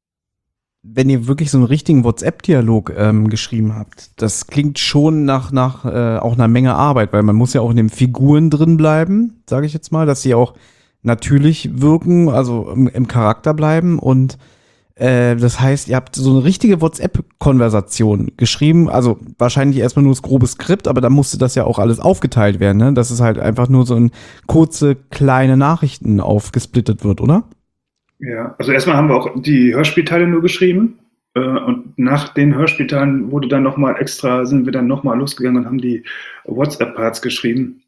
Wenn ihr wirklich so einen richtigen WhatsApp-Dialog ähm, geschrieben habt, das klingt schon nach, nach äh, auch einer Menge Arbeit, weil man muss ja auch in den Figuren drin bleiben, sage ich jetzt mal, dass sie auch natürlich wirken, also im, im Charakter bleiben und äh, das heißt, ihr habt so eine richtige WhatsApp-Konversation geschrieben, also wahrscheinlich erstmal nur das grobe Skript, aber dann musste das ja auch alles aufgeteilt werden, ne? Dass es halt einfach nur so in kurze, kleine Nachrichten aufgesplittet wird, oder? Ja, also erstmal haben wir auch die Hörspielteile nur geschrieben äh, und nach den Hörspielteilen wurde dann nochmal extra, sind wir dann nochmal losgegangen und haben die WhatsApp-Parts geschrieben.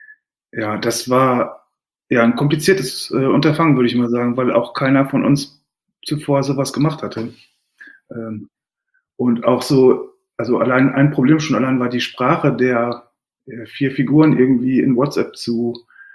Ja, das war ja ein kompliziertes äh, Unterfangen, würde ich mal sagen, weil auch keiner von uns zuvor sowas gemacht hatte. Ähm, und auch so, also allein ein Problem schon allein war die Sprache der, der vier Figuren irgendwie in WhatsApp zu,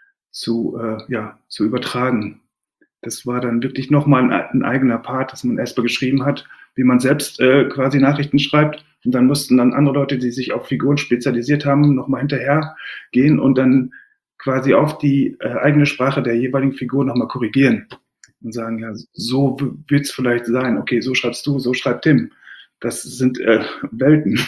zu, äh, ja, zu übertragen. Das war dann wirklich nochmal ein, ein eigener Part, dass man erstmal geschrieben hat, wie man selbst äh, quasi Nachrichten schreibt. Und dann mussten dann andere Leute, die sich auf Figuren spezialisiert haben, nochmal hinterher gehen und dann quasi auf die äh, eigene Sprache der jeweiligen Figur nochmal korrigieren. Und sagen, ja, so wird es vielleicht sein. Okay, so schreibst du, so schreibt Tim. Das sind äh, Welten.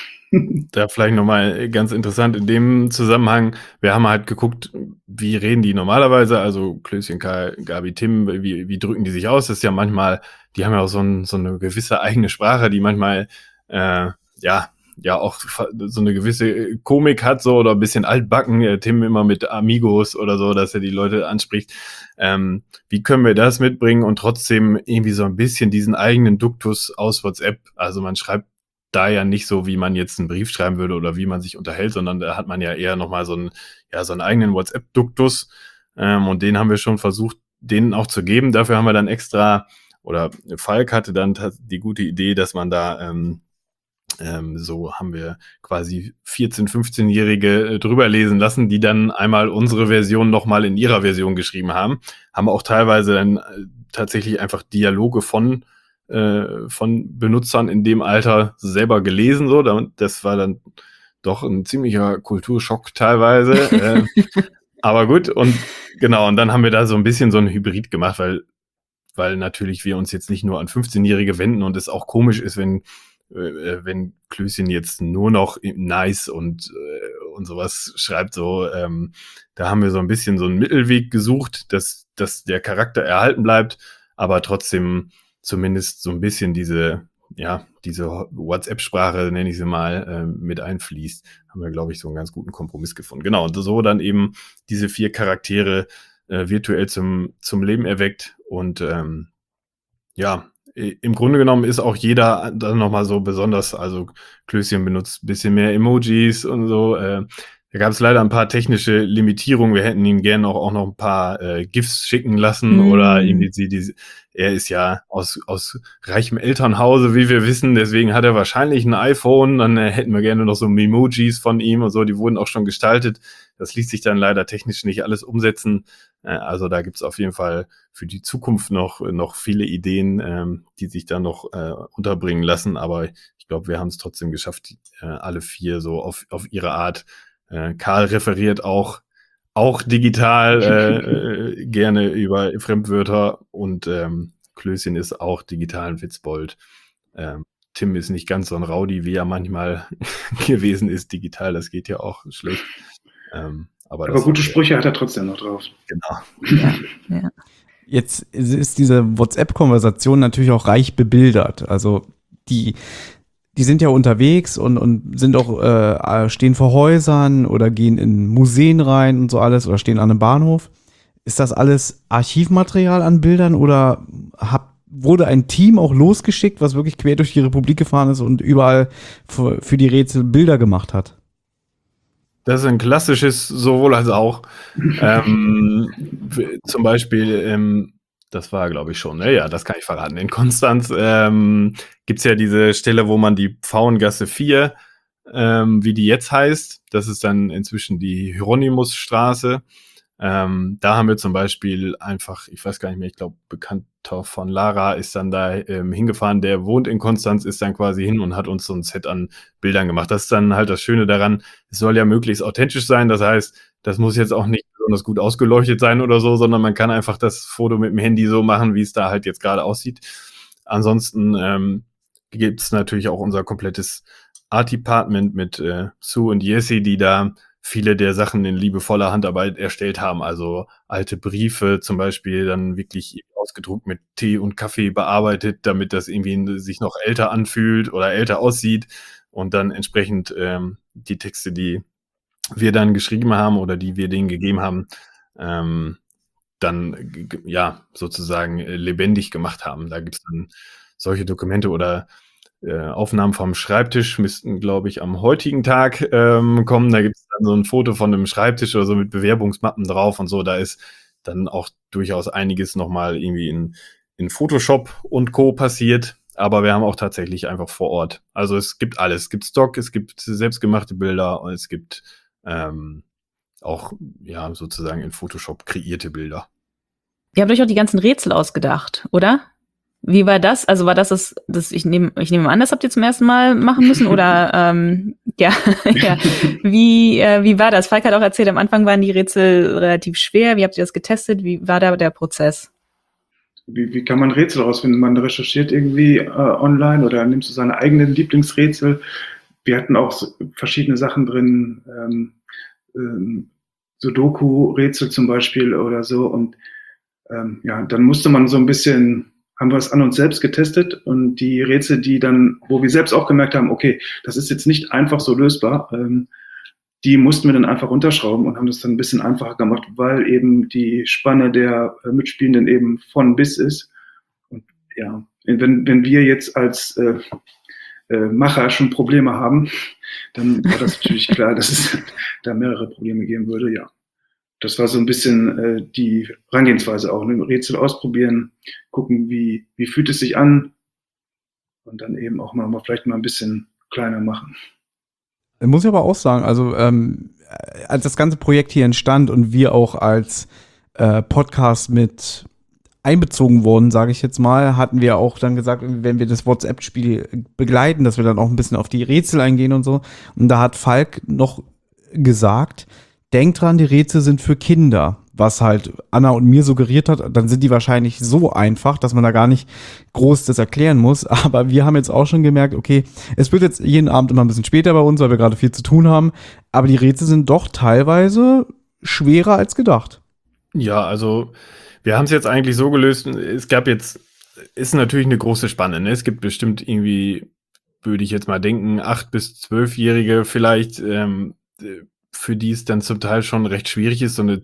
Da vielleicht nochmal ganz interessant in dem Zusammenhang, wir haben halt geguckt, wie reden die normalerweise, also Klößchen, Karl, Gabi, Tim, wie, wie drücken die sich aus? Das ist ja manchmal, die haben ja auch so, ein, so eine gewisse eigene Sprache, die manchmal, äh, ja, ja auch so eine gewisse Komik hat, so, oder ein bisschen altbacken, äh, Tim immer mit Amigos oder so, dass er die Leute anspricht. Ähm, wie können wir das mitbringen und trotzdem irgendwie so ein bisschen diesen eigenen Duktus aus WhatsApp, also man schreibt da ja nicht so, wie man jetzt einen Brief schreiben würde oder wie man sich unterhält, sondern da hat man ja eher nochmal so einen, ja, so einen eigenen WhatsApp-Duktus ähm, und den haben wir schon versucht, denen auch zu geben. Dafür haben wir dann extra, oder Falk hatte dann die gute Idee, dass man da ähm, ähm, so haben wir quasi vierzehn-, fünfzehnjährige äh, drüber lesen lassen, die dann einmal unsere Version nochmal in ihrer Version geschrieben haben. Haben auch teilweise dann äh, tatsächlich einfach Dialoge von von Benutzern in dem Alter selber gelesen, so. Das war dann doch ein ziemlicher Kulturschock teilweise. äh, aber gut, und genau, und dann haben wir da so ein bisschen so ein Hybrid gemacht, weil, weil natürlich wir uns jetzt nicht nur an fünfzehnjährige wenden und es auch komisch ist, wenn, äh, wenn Klößchen jetzt nur noch nice und, äh, und sowas schreibt, so. Ähm, da haben wir so ein bisschen so einen Mittelweg gesucht, dass, dass der Charakter erhalten bleibt, aber trotzdem zumindest so ein bisschen diese, ja, diese WhatsApp-Sprache, nenne ich sie mal, äh, mit einfließt, haben wir, glaube ich, so einen ganz guten Kompromiss gefunden. Genau, und so dann eben diese vier Charaktere äh, virtuell zum, zum Leben erweckt und ähm, ja, im Grunde genommen ist auch jeder dann nochmal so besonders, also Klößchen benutzt ein bisschen mehr Emojis und so, äh, da gab es leider ein paar technische Limitierungen. Wir hätten ihm gerne auch, auch noch ein paar äh, GIFs schicken lassen mm. oder irgendwie sie, die, er ist ja aus, aus reichem Elternhause, wie wir wissen, deswegen hat er wahrscheinlich ein iPhone, dann äh, hätten wir gerne noch so Memojis von ihm und so, die wurden auch schon gestaltet. Das ließ sich dann leider technisch nicht alles umsetzen. Äh, also da gibt's auf jeden Fall für die Zukunft noch, noch viele Ideen, ähm, die sich dann noch äh, unterbringen lassen, aber ich glaube, wir haben es trotzdem geschafft, äh, alle vier so auf, auf ihre Art. Äh, Karl referiert auch, auch digital äh, äh, gerne über Fremdwörter und ähm, Klößchen ist auch digital ein Witzbold. Ähm, Tim ist nicht ganz so ein Rowdy, wie er manchmal gewesen ist, digital, das geht ja auch schlecht. Ähm, aber aber gute Sprüche hat er trotzdem noch drauf. Genau. Ja, ja. Jetzt ist diese WhatsApp-Konversation natürlich auch reich bebildert. Also die Die sind ja unterwegs und, und sind auch, äh, stehen vor Häusern oder gehen in Museen rein und so alles oder stehen an einem Bahnhof. Ist das alles Archivmaterial an Bildern oder hab, wurde ein Team auch losgeschickt, was wirklich quer durch die Republik gefahren ist und überall für, für die Rätsel Bilder gemacht hat? Das ist ein klassisches sowohl als auch. ähm, zum Beispiel ähm, Das war, glaube ich, schon. Ne? Ja, das kann ich verraten. In Konstanz ähm, gibt es ja diese Stelle, wo man die Pfauengasse vier, ähm, wie die jetzt heißt, das ist dann inzwischen die Hieronymusstraße. Ähm, da haben wir zum Beispiel einfach, ich weiß gar nicht mehr, ich glaube, Bekannter von Lara ist dann da ähm, hingefahren, der wohnt in Konstanz, ist dann quasi hin und hat uns so ein Set an Bildern gemacht. Das ist dann halt das Schöne daran, es soll ja möglichst authentisch sein, das heißt, das muss jetzt auch nicht besonders gut ausgeleuchtet sein oder so, sondern man kann einfach das Foto mit dem Handy so machen, wie es da halt jetzt gerade aussieht. Ansonsten ähm, gibt es natürlich auch unser komplettes Art Department mit äh, Sue und Jesse, die da viele der Sachen in liebevoller Handarbeit erstellt haben. Also alte Briefe zum Beispiel dann wirklich ausgedruckt mit Tee und Kaffee bearbeitet, damit das irgendwie sich noch älter anfühlt oder älter aussieht. Und dann entsprechend ähm, die Texte, die wir dann geschrieben haben oder die wir denen gegeben haben, ähm, dann g- ja sozusagen äh, lebendig gemacht haben. Da gibt es dann solche Dokumente oder äh, Aufnahmen vom Schreibtisch müssten, glaube ich, am heutigen Tag ähm, kommen. Da gibt es dann so ein Foto von einem Schreibtisch oder so mit Bewerbungsmappen drauf und so. Da ist dann auch durchaus einiges nochmal irgendwie in, in Photoshop und Co. passiert. Aber wir haben auch tatsächlich einfach vor Ort. Also es gibt alles. Es gibt Stock, es gibt selbstgemachte Bilder und es gibt ähm, auch ja sozusagen in Photoshop kreierte Bilder. Ihr habt euch auch die ganzen Rätsel ausgedacht, oder? Wie war das? Also war das das, das ich nehme ich nehme an, das habt ihr zum ersten Mal machen müssen oder ähm, ja, ja. Wie, äh, wie war das? Falk hat auch erzählt, am Anfang waren die Rätsel relativ schwer. Wie habt ihr das getestet? Wie war da der Prozess? Wie, wie kann man Rätsel rausfinden? Man recherchiert irgendwie äh, online oder nimmst du seine eigenen Lieblingsrätsel? Wir hatten auch so verschiedene Sachen drin, ähm, ähm, Sudoku-Rätsel zum Beispiel oder so. Und ähm, ja, dann musste man so ein bisschen, haben wir es an uns selbst getestet und die Rätsel, die dann, wo wir selbst auch gemerkt haben, okay, das ist jetzt nicht einfach so lösbar, ähm, die mussten wir dann einfach runterschrauben und haben das dann ein bisschen einfacher gemacht, weil eben die Spanne der äh, Mitspielenden eben von bis ist. Und ja, wenn, wenn wir jetzt als äh, äh, Macher schon Probleme haben, dann war das natürlich klar, dass es da mehrere Probleme geben würde, ja. Das war so ein bisschen äh, die Herangehensweise auch, ne? Rätsel ausprobieren, gucken, wie, wie fühlt es sich an und dann eben auch mal, mal vielleicht mal ein bisschen kleiner machen. Muss ich aber auch sagen, also ähm, als das ganze Projekt hier entstand und wir auch als äh, Podcast mit einbezogen wurden, sage ich jetzt mal, hatten wir auch dann gesagt, wenn wir das WhatsApp-Spiel begleiten, dass wir dann auch ein bisschen auf die Rätsel eingehen und so. Und da hat Falk noch gesagt, denkt dran, die Rätsel sind für Kinder, was halt Anna und mir suggeriert hat, dann sind die wahrscheinlich so einfach, dass man da gar nicht groß das erklären muss. Aber wir haben jetzt auch schon gemerkt, okay, es wird jetzt jeden Abend immer ein bisschen später bei uns, weil wir gerade viel zu tun haben. Aber die Rätsel sind doch teilweise schwerer als gedacht. Ja, also wir haben es jetzt eigentlich so gelöst, es gab jetzt, ist natürlich eine große Spanne, ne? Es gibt bestimmt irgendwie, würde ich jetzt mal denken, acht- bis zwölfjährige vielleicht, ähm, für die es dann zum Teil schon recht schwierig ist, so eine,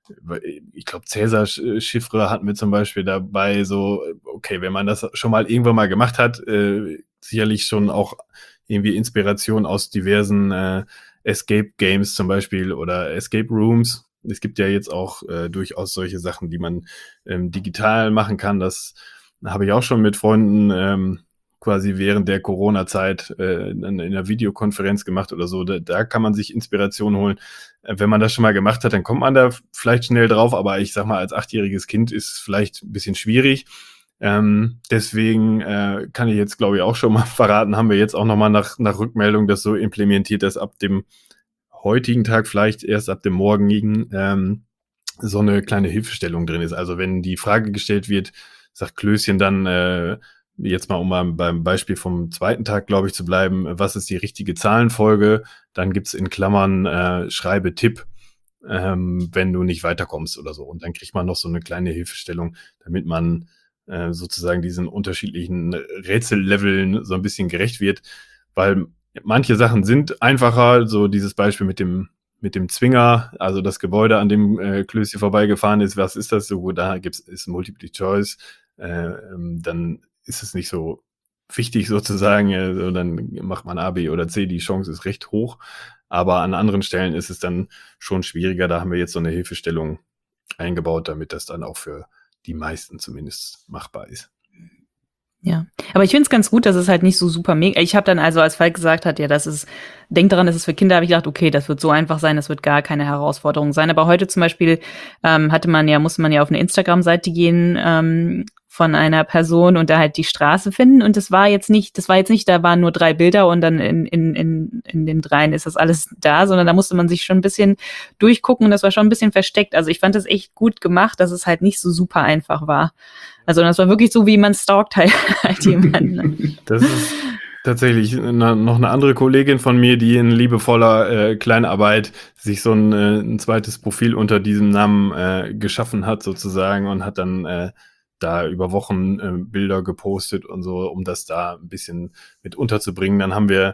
ich glaube, Cäsar-Chiffre hatten wir zum Beispiel dabei, so, okay, wenn man das schon mal irgendwann mal gemacht hat, äh, sicherlich schon auch irgendwie Inspiration aus diversen äh, Escape-Games zum Beispiel oder Escape Rooms. Es gibt ja jetzt auch äh, durchaus solche Sachen, die man ähm, digital machen kann. Das habe ich auch schon mit Freunden ähm, quasi während der Corona-Zeit äh, in, in einer Videokonferenz gemacht oder so. Da, da kann man sich Inspiration holen. Äh, wenn man das schon mal gemacht hat, dann kommt man da vielleicht schnell drauf, aber ich sag mal, als achtjähriges Kind ist es vielleicht ein bisschen schwierig. Ähm, deswegen äh, kann ich jetzt, glaube ich, auch schon mal verraten, haben wir jetzt auch nochmal nach, nach Rückmeldung das so implementiert, dass ab dem heutigen Tag, vielleicht erst ab dem morgigen, ähm, so eine kleine Hilfestellung drin ist. Also wenn die Frage gestellt wird, sagt Klößchen dann, äh, jetzt mal um mal beim Beispiel vom zweiten Tag, glaube ich, zu bleiben, was ist die richtige Zahlenfolge? Dann gibt's in Klammern äh, schreibe Tipp, ähm, wenn du nicht weiterkommst oder so. Und dann kriegt man noch so eine kleine Hilfestellung, damit man äh, sozusagen diesen unterschiedlichen Rätselleveln so ein bisschen gerecht wird, weil manche Sachen sind einfacher, so dieses Beispiel mit dem mit dem Zwinger, also das Gebäude, an dem äh, Klößchen vorbeigefahren ist, was ist das so? Da gibt's ist Multiple Choice, äh, ähm, dann ist es nicht so wichtig sozusagen, also dann macht man A, B oder C, die Chance ist recht hoch, aber an anderen Stellen ist es dann schon schwieriger, da haben wir jetzt so eine Hilfestellung eingebaut, damit das dann auch für die meisten zumindest machbar ist. Ja, aber ich finde es ganz gut, dass es halt nicht so super mega. Ich habe dann also, als Falk gesagt hat, ja, das ist, denk daran, das ist für Kinder, habe ich gedacht, okay, das wird so einfach sein, das wird gar keine Herausforderung sein. Aber heute zum Beispiel ähm, hatte man ja, musste man ja auf eine Instagram-Seite gehen ähm, von einer Person und da halt die Straße finden. Und das war jetzt nicht, das war jetzt nicht, da waren nur drei Bilder und dann in in in in den dreien ist das alles da, sondern da musste man sich schon ein bisschen durchgucken und das war schon ein bisschen versteckt. Also ich fand das echt gut gemacht, dass es halt nicht so super einfach war. Also das war wirklich so, wie man stalkt halt, halt jemanden. Ne? Das ist tatsächlich eine, noch eine andere Kollegin von mir, die in liebevoller äh, Kleinarbeit sich so ein, äh, ein zweites Profil unter diesem Namen äh, geschaffen hat sozusagen und hat dann äh, da über Wochen äh, Bilder gepostet und so, um das da ein bisschen mit unterzubringen. Dann haben wir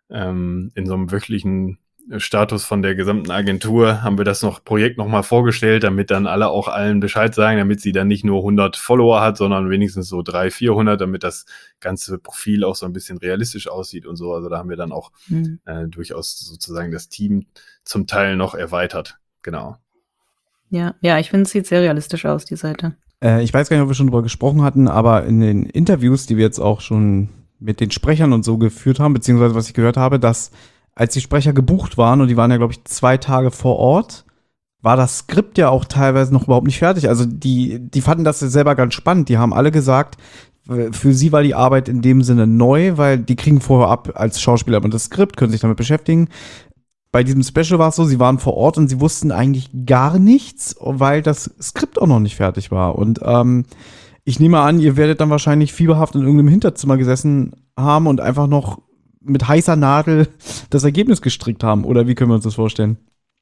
ähm, in so einem wöchentlichen Status von der gesamten Agentur haben wir das noch Projekt nochmal vorgestellt, damit dann alle auch allen Bescheid sagen, damit sie dann nicht nur hundert Follower hat, sondern wenigstens so dreihundert, vierhundert, damit das ganze Profil auch so ein bisschen realistisch aussieht und so. Also da haben wir dann auch mhm. äh, durchaus sozusagen das Team zum Teil noch erweitert. Genau. Ja, ja, ich finde, es sieht sehr realistisch aus, die Seite. Äh, ich weiß gar nicht, ob wir schon drüber gesprochen hatten, aber in den Interviews, die wir jetzt auch schon mit den Sprechern und so geführt haben, beziehungsweise was ich gehört habe, dass als die Sprecher gebucht waren, und die waren ja, glaube ich, zwei Tage vor Ort, war das Skript ja auch teilweise noch überhaupt nicht fertig. Also die, die fanden das ja selber ganz spannend. Die haben alle gesagt, für sie war die Arbeit in dem Sinne neu, weil die kriegen vorher ab als Schauspieler immer das Skript, können sich damit beschäftigen. Bei diesem Special war es so, sie waren vor Ort und sie wussten eigentlich gar nichts, weil das Skript auch noch nicht fertig war. Und ähm, ich nehme an, ihr werdet dann wahrscheinlich fieberhaft in irgendeinem Hinterzimmer gesessen haben und einfach noch mit heißer Nadel das Ergebnis gestrickt haben. Oder wie können wir uns das vorstellen?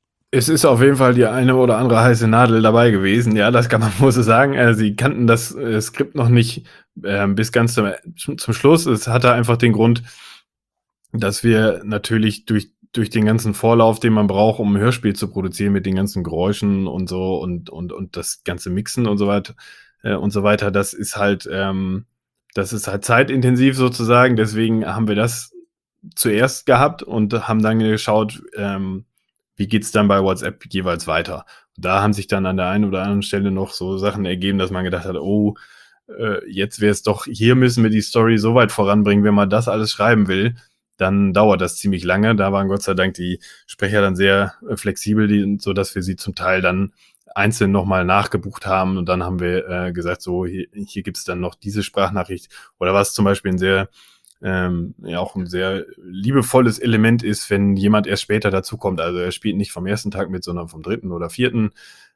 Es ist auf jeden Fall die eine oder andere heiße Nadel dabei gewesen. Ja, das kann man wohl so sagen. Äh, sie kannten das äh, Skript noch nicht äh, bis ganz zum, zum Schluss. Es hatte einfach den Grund, dass wir natürlich durch durch den ganzen Vorlauf, den man braucht, um ein Hörspiel zu produzieren, mit den ganzen Geräuschen und so und und und das ganze Mixen und so weiter äh, und so weiter, das ist halt ähm, das ist halt zeitintensiv sozusagen. Deswegen haben wir das zuerst gehabt und haben dann geschaut, ähm, wie geht's dann bei WhatsApp jeweils weiter. Und da haben sich dann an der einen oder anderen Stelle noch so Sachen ergeben, dass man gedacht hat, oh, äh, jetzt wäre es doch, hier müssen wir die Story so weit voranbringen, wenn man das alles schreiben will, dann dauert das ziemlich lange. Da waren Gott sei Dank die Sprecher dann sehr äh, flexibel, die, so dass wir sie zum Teil dann einzeln nochmal nachgebucht haben und dann haben wir äh, gesagt, so, hier, hier gibt's dann noch diese Sprachnachricht. Oder was zum Beispiel ein sehr Ähm, ja auch ein sehr liebevolles Element ist, wenn jemand erst später dazukommt. Also er spielt nicht vom ersten Tag mit, sondern vom dritten oder vierten.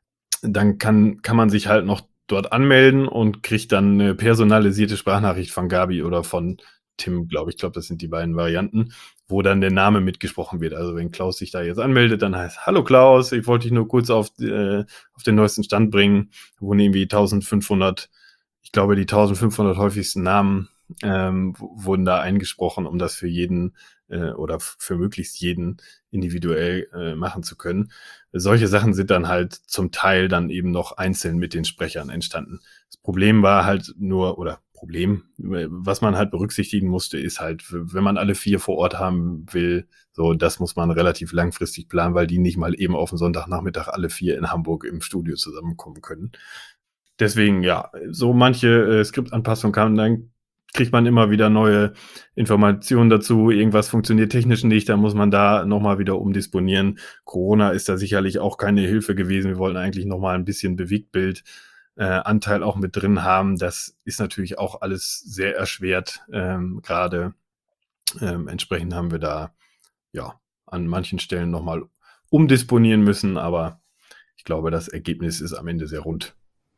Dann kann kann man sich halt noch dort anmelden und kriegt dann eine personalisierte Sprachnachricht von Gabi oder von Tim, glaube ich. Ich glaube, das sind die beiden Varianten, wo dann der Name mitgesprochen wird. Also wenn Klaus sich da jetzt anmeldet, dann heißt, hallo Klaus, ich wollte dich nur kurz auf, äh, auf den neuesten Stand bringen. Wo irgendwie eintausendfünfhundert, ich glaube, die eintausendfünfhundert häufigsten Namen Ähm, wurden da eingesprochen, um das für jeden äh, oder f- für möglichst jeden individuell äh, machen zu können. Solche Sachen sind dann halt zum Teil dann eben noch einzeln mit den Sprechern entstanden. Das Problem war halt nur, oder Problem, was man halt berücksichtigen musste, ist halt, wenn man alle vier vor Ort haben will, so, das muss man relativ langfristig planen, weil die nicht mal eben auf den Sonntagnachmittag alle vier in Hamburg im Studio zusammenkommen können. Deswegen, ja, so manche äh, Skriptanpassungen kamen dann kriegt man immer wieder neue Informationen dazu. Irgendwas funktioniert technisch nicht, dann muss man da nochmal wieder umdisponieren. Corona ist da sicherlich auch keine Hilfe gewesen. Wir wollten eigentlich nochmal ein bisschen Bewegtbild-Anteil äh, auch mit drin haben. Das ist natürlich auch alles sehr erschwert ähm, gerade. Ähm, entsprechend haben wir da ja an manchen Stellen nochmal umdisponieren müssen, aber ich glaube, das Ergebnis ist am Ende sehr rund.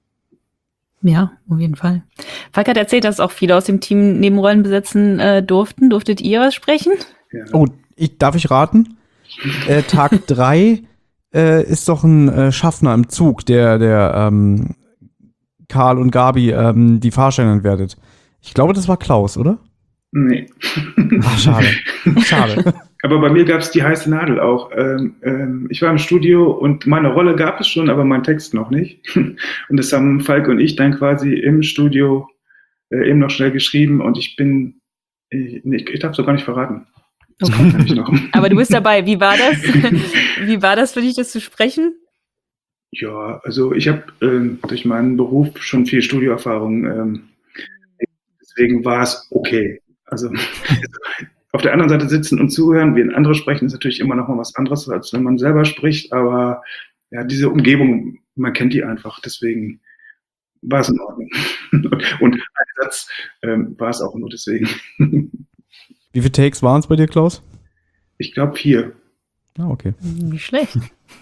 Ja, auf jeden Fall. Falk hat erzählt, dass auch viele aus dem Team Nebenrollen besetzen äh, durften. Durftet ihr was sprechen? Ja. Oh, ich, darf ich raten? äh, Tag drei äh, ist doch ein äh, Schaffner im Zug, der, der ähm, Karl und Gabi ähm, die Fahrscheine entwertet. Ich glaube, das war Klaus, oder? Nee. Ach, schade. Schade. Aber bei mir gab es die heiße Nadel auch. Ähm, ähm, ich war im Studio und meine Rolle gab es schon, aber mein Text noch nicht. Und das haben Falk und ich dann quasi im Studio äh, eben noch schnell geschrieben und ich bin, ich, nee, ich darf es doch gar nicht verraten. Das kommt nämlich noch. Aber du bist dabei. Wie war das? Wie war das für dich, das zu sprechen? Ja, also ich habe ähm, durch meinen Beruf schon viel Studioerfahrung, ähm, deswegen war es okay. Also auf der anderen Seite sitzen und zuhören, wie andere sprechen, ist natürlich immer noch mal was anderes, als wenn man selber spricht, aber ja, diese Umgebung, man kennt die einfach, deswegen war es in Ordnung. Und ein Satz ähm, war es auch nur deswegen. Wie viele Takes waren es bei dir, Klaus? Ich glaube vier. Ah, okay. Nicht schlecht.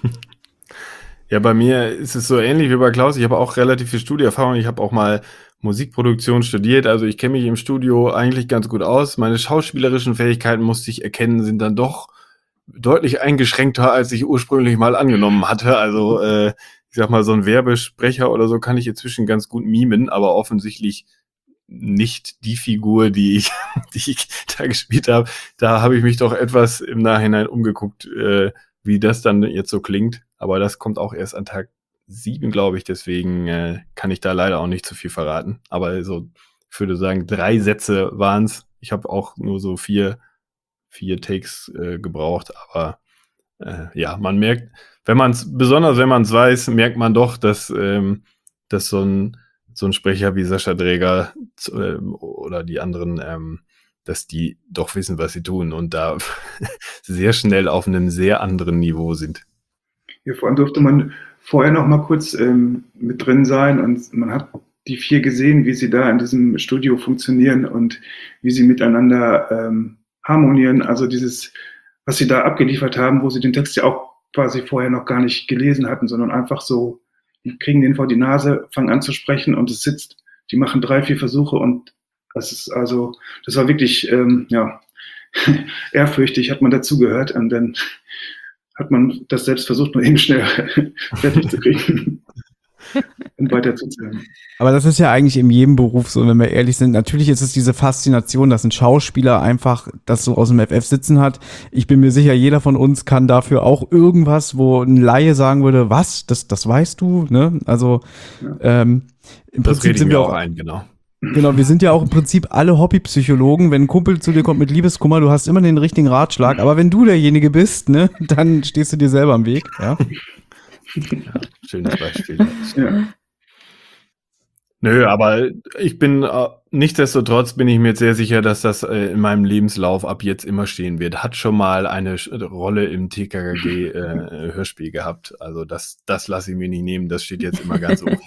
Ja, bei mir ist es so ähnlich wie bei Klaus. Ich habe auch relativ viel Studioerfahrung. Ich habe auch mal Musikproduktion studiert. Also ich kenne mich im Studio eigentlich ganz gut aus. Meine schauspielerischen Fähigkeiten, musste ich erkennen, sind dann doch deutlich eingeschränkter, als ich ursprünglich mal angenommen hatte. Also äh, ich sag mal, so ein Werbesprecher oder so kann ich inzwischen ganz gut mimen, aber offensichtlich nicht die Figur, die ich, die ich da gespielt habe. Da habe ich mich doch etwas im Nachhinein umgeguckt, äh, wie das dann jetzt so klingt. Aber das kommt auch erst an Tag sieben, glaube ich. Deswegen äh, kann ich da leider auch nicht zu viel verraten. Aber so, ich würde sagen, drei Sätze waren es. Ich habe auch nur so vier, vier Takes äh, gebraucht. Aber äh, ja, man merkt, wenn man es, besonders wenn man es weiß, merkt man doch, dass, ähm, dass so ein so ein Sprecher wie Sascha Draeger äh, oder die anderen, ähm, dass die doch wissen, was sie tun und da sehr schnell auf einem sehr anderen Niveau sind. Ja, vor allem durfte man vorher noch mal kurz ähm, mit drin sein und man hat die vier gesehen, wie sie da in diesem Studio funktionieren und wie sie miteinander ähm, harmonieren. Also dieses, was sie da abgeliefert haben, wo sie den Text ja auch quasi vorher noch gar nicht gelesen hatten, sondern einfach so, die kriegen den vor die Nase, fangen an zu sprechen und es sitzt. Die machen drei, vier Versuche und das ist also, das war wirklich, ähm, ja, ehrfürchtig, hat man dazugehört und dann hat man das selbst versucht, nur eben schnell fertig zu kriegen und weiterzuzählen. Aber das ist ja eigentlich in jedem Beruf so, wenn wir ehrlich sind. Natürlich ist es diese Faszination, dass ein Schauspieler einfach das so aus dem F F sitzen hat. Ich bin mir sicher, jeder von uns kann dafür auch irgendwas, wo ein Laie sagen würde, was, das, das weißt du, ne? Also ja. ähm, im das Prinzip sind wir auch ein, genau. Genau, wir sind ja auch im Prinzip alle Hobbypsychologen. Wenn ein Kumpel zu dir kommt mit Liebeskummer, du hast immer den richtigen Ratschlag. Aber wenn du derjenige bist, ne, dann stehst du dir selber im Weg. Ja, ja schönes Beispiel. Ja. Nö, aber ich bin, äh, nichtsdestotrotz bin ich mir sehr sicher, dass das äh, in meinem Lebenslauf ab jetzt immer stehen wird. Hat schon mal eine Sch- Rolle im T K K G-Hörspiel äh, gehabt. Also das, das lasse ich mir nicht nehmen. Das steht jetzt immer ganz oben.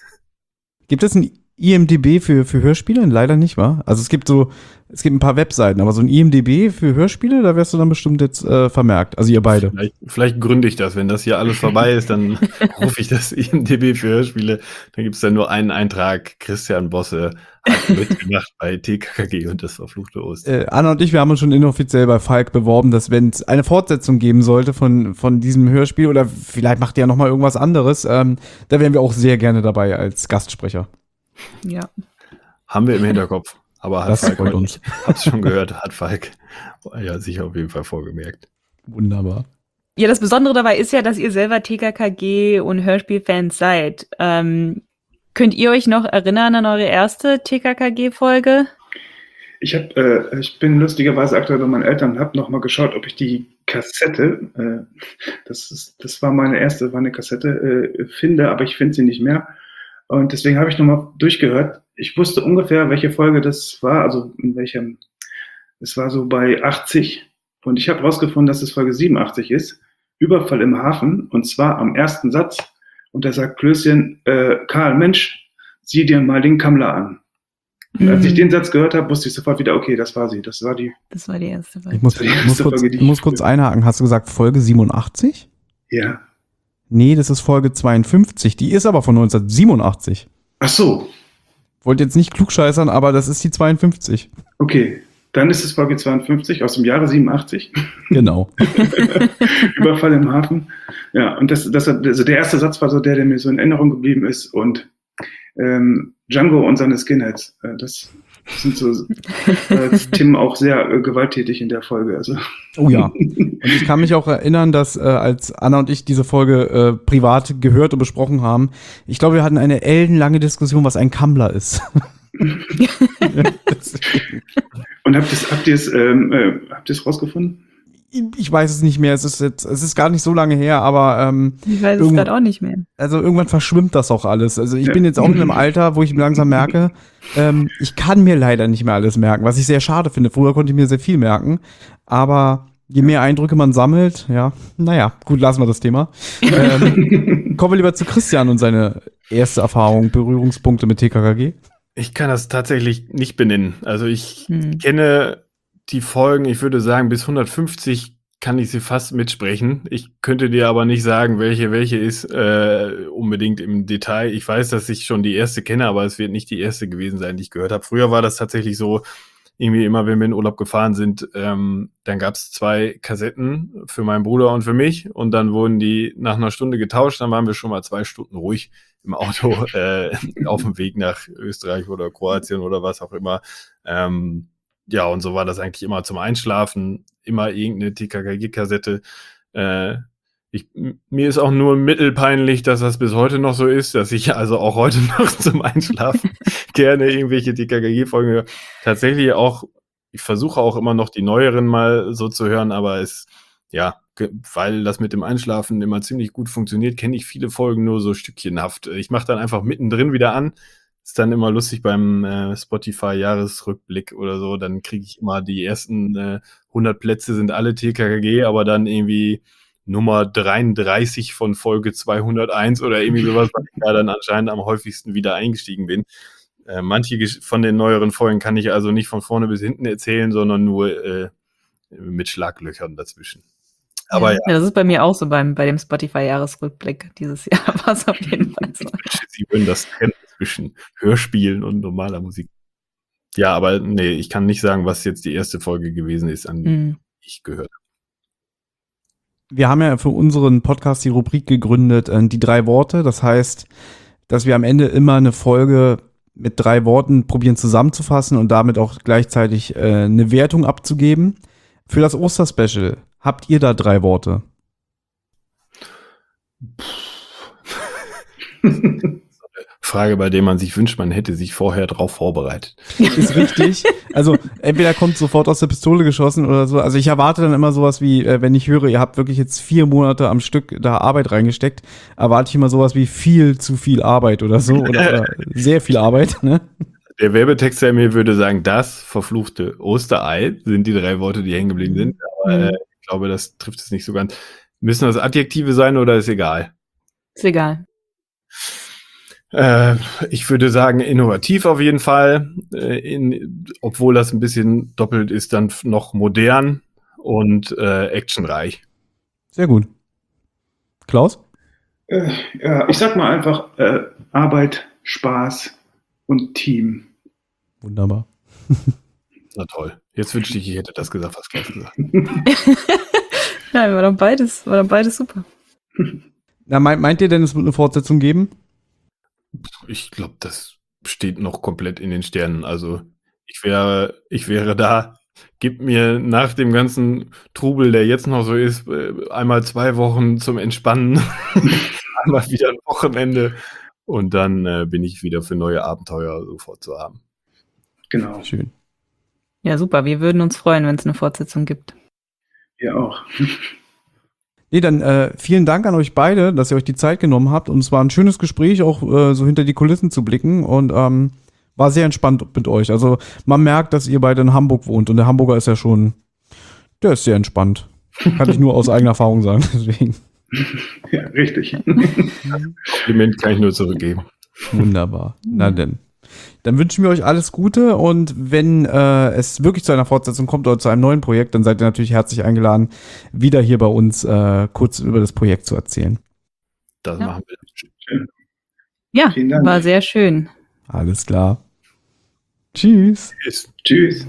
Gibt es ein I M D B für, für Hörspiele? Leider nicht, wa? Also es gibt so, es gibt ein paar Webseiten, aber so ein I M D B für Hörspiele, da wärst du dann bestimmt jetzt äh, vermerkt. Also ihr beide. Vielleicht, vielleicht gründe ich das, wenn das hier alles vorbei ist, dann rufe ich das I M D B für Hörspiele. Dann gibt es dann nur einen Eintrag, Christian Bosse hat mitgemacht bei T K K G und das verfluchte Ostern. Äh, Anna und ich, wir haben uns schon inoffiziell bei Falk beworben, dass wenn es eine Fortsetzung geben sollte von, von diesem Hörspiel oder vielleicht macht ihr ja noch mal irgendwas anderes, ähm, da wären wir auch sehr gerne dabei als Gastsprecher. Ja. Haben wir im Hinterkopf. Aber hat das Falk freut uns. Hab's schon gehört, hat Falk ja sicher auf jeden Fall vorgemerkt. Wunderbar. Ja, das Besondere dabei ist ja, dass ihr selber T K K G und Hörspielfans seid. Ähm, könnt ihr euch noch erinnern an eure erste T K K G-Folge? Ich hab, äh, ich bin lustigerweise aktuell bei meinen Eltern und habe noch mal geschaut, ob ich die Kassette, äh, das ist, das war meine erste, war eine Kassette, äh, finde, aber ich finde sie nicht mehr. Und deswegen habe ich nochmal durchgehört. Ich wusste ungefähr, welche Folge das war, also in welchem, es war so bei achtzig. Und ich habe rausgefunden, dass es Folge siebenundachtzig ist. Überfall im Hafen. Und zwar am ersten Satz. Und da sagt Klößchen, äh, Karl, Mensch, sieh dir mal den Kammler an. Mhm. Als ich den Satz gehört habe, wusste ich sofort wieder, okay, das war sie. Das war die. Das war die erste Folge. Ich muss, ich muss, kurz, Folge, ich muss kurz einhaken. Hast du gesagt Folge siebenundachtzig? Ja. Nee, das ist Folge zweiundfünfzig. Die ist aber von neunzehnhundertsiebenundachtzig. Ach so. Wollte jetzt nicht klugscheißern, aber das ist die zweiundfünfzig. Okay, dann ist es Folge zweiundfünfzig aus dem Jahre siebenundachtzig. Genau. Überfall im Hafen. Ja, und das, das, also der erste Satz war so der, der mir so in Erinnerung geblieben ist. Und ähm, Django und seine Skinheads. Äh, das sind so äh, Tim auch sehr äh, gewalttätig in der Folge. Also. Oh ja. Und ich kann mich auch erinnern, dass äh, als Anna und ich diese Folge äh, privat gehört und besprochen haben, ich glaube, wir hatten eine ellenlange Diskussion, was ein Kammler ist. Und habt ihr es habt ähm, äh, habt rausgefunden? Ich weiß es nicht mehr, es ist jetzt, es ist gar nicht so lange her, aber ähm, ich weiß es gerade auch nicht mehr. Also irgendwann verschwimmt das auch alles. Also ich ja. bin jetzt auch in einem Alter, wo ich langsam merke, ähm, ich kann mir leider nicht mehr alles merken, was ich sehr schade finde. Früher konnte ich mir sehr viel merken, aber je mehr Eindrücke man sammelt, ja, naja, gut, lassen wir das Thema. ähm, kommen wir lieber zu Christian und seine erste Erfahrung, Berührungspunkte mit T K K G. Ich kann das tatsächlich nicht benennen. Also ich hm. kenne die Folgen, ich würde sagen, bis hundertfünfzig kann ich sie fast mitsprechen. Ich könnte dir aber nicht sagen, welche welche ist, äh, unbedingt im Detail. Ich weiß, dass ich schon die erste kenne, aber es wird nicht die erste gewesen sein, die ich gehört habe. Früher war das tatsächlich so, irgendwie immer, wenn wir in Urlaub gefahren sind, ähm, dann gab es zwei Kassetten für meinen Bruder und für mich und dann wurden die nach einer Stunde getauscht, dann waren wir schon mal zwei Stunden ruhig im Auto äh, auf dem Weg nach Österreich oder Kroatien oder was auch immer. Ähm, Ja, und so war das eigentlich immer zum Einschlafen, immer irgendeine T K K G-Kassette. Äh, ich, mir ist auch nur mittelpeinlich, dass das bis heute noch so ist, dass ich also auch heute noch zum Einschlafen gerne irgendwelche T K K G-Folgen höre. Tatsächlich auch, ich versuche auch immer noch die neueren mal so zu hören, aber es, ja, weil das mit dem Einschlafen immer ziemlich gut funktioniert, kenne ich viele Folgen nur so stückchenhaft. Ich mache dann einfach mittendrin wieder an. Ist dann immer lustig beim äh, Spotify-Jahresrückblick oder so, dann kriege ich immer die ersten äh, hundert Plätze sind alle T K K G, aber dann irgendwie Nummer dreiunddreißig von Folge zweihunderteins oder irgendwie sowas, weil ich da dann anscheinend am häufigsten wieder eingestiegen bin. Äh, manche von den neueren Folgen kann ich also nicht von vorne bis hinten erzählen, sondern nur äh, mit Schlaglöchern dazwischen. Aber ja. ja. Das ist bei mir auch so beim, bei dem Spotify-Jahresrückblick dieses Jahr, war es auf jeden Fall so. Sie würden das trennen zwischen Hörspielen und normaler Musik. Ja, aber nee, ich kann nicht sagen, was jetzt die erste Folge gewesen ist, an die mhm. ich gehört habe. Wir haben ja für unseren Podcast die Rubrik gegründet, äh, die drei Worte. Das heißt, dass wir am Ende immer eine Folge mit drei Worten probieren zusammenzufassen und damit auch gleichzeitig äh, eine Wertung abzugeben. Für das Osterspecial, habt ihr da drei Worte? Frage, bei der man sich wünscht, man hätte sich vorher drauf vorbereitet. Ist richtig. Also entweder kommt sofort aus der Pistole geschossen oder so. Also ich erwarte dann immer sowas wie, äh, wenn ich höre, ihr habt wirklich jetzt vier Monate am Stück da Arbeit reingesteckt, erwarte ich immer sowas wie viel zu viel Arbeit oder so oder, oder sehr viel Arbeit. Ne? Der Werbetexter in mir würde sagen, das verfluchte Osterei sind die drei Worte, die hängen geblieben sind. Aber äh, ich glaube, das trifft es nicht so ganz. Müssen das Adjektive sein oder ist egal? Ist egal. Äh, ich würde sagen, innovativ auf jeden Fall, äh, in, obwohl das ein bisschen doppelt ist, dann noch modern und äh, actionreich. Sehr gut. Klaus? Äh, ja, ich sag mal einfach äh, Arbeit, Spaß und Team. Wunderbar. Na toll. Jetzt wünschte ich, ich hätte das gesagt, was Klaus gesagt. Nein, war dann beides, war dann beides super. Na, meint, meint ihr denn, es wird eine Fortsetzung geben? Ich glaube, das steht noch komplett in den Sternen. Also ich wäre, ich wäre da. Gib mir nach dem ganzen Trubel, der jetzt noch so ist, einmal zwei Wochen zum Entspannen, einmal wieder ein Wochenende und dann äh, bin ich wieder für neue Abenteuer sofort zu haben. Genau. Schön. Ja, super. Wir würden uns freuen, wenn es eine Fortsetzung gibt. Ja, auch. Nee, dann äh, vielen Dank an euch beide, dass ihr euch die Zeit genommen habt. Und es war ein schönes Gespräch, auch äh, so hinter die Kulissen zu blicken. Und ähm, war sehr entspannt mit euch. Also man merkt, dass ihr beide in Hamburg wohnt. Und der Hamburger ist ja schon, der ist sehr entspannt. Kann ich nur aus eigener Erfahrung sagen. Deswegen. Ja, richtig. Kompliment kann ich nur zurückgeben. Wunderbar. Na denn. Dann wünschen wir euch alles Gute und wenn äh, es wirklich zu einer Fortsetzung kommt oder zu einem neuen Projekt, dann seid ihr natürlich herzlich eingeladen, wieder hier bei uns äh, kurz über das Projekt zu erzählen. Das ja. machen wir. Ja, war sehr schön. Alles klar. Tschüss. Tschüss. Tschüss.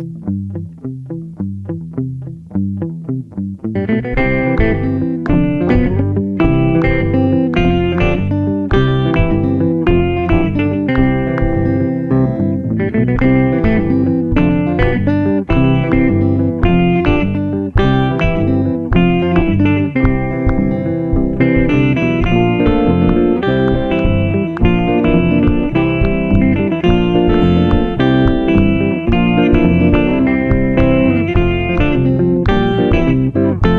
Thank you.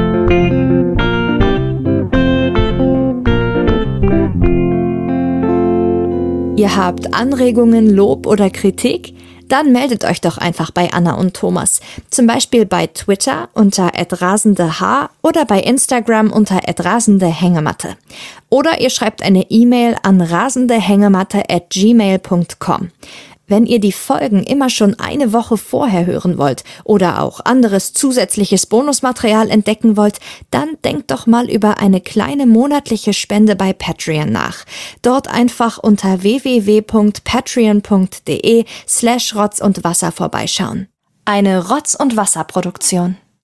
Ihr habt Anregungen, Lob oder Kritik? Dann meldet euch doch einfach bei Anna und Thomas. Zum Beispiel bei Twitter unter at rasendeh oder bei Instagram unter at rasendehängematte. Oder ihr schreibt eine E-Mail an rasendehängematte at gmail punkt com. Wenn ihr die Folgen immer schon eine Woche vorher hören wollt oder auch anderes zusätzliches Bonusmaterial entdecken wollt, dann denkt doch mal über eine kleine monatliche Spende bei Patreon nach. Dort einfach unter w w w punkt patreon punkt de slash Rotz und Wasser vorbeischauen. Eine Rotz und Wasser Produktion.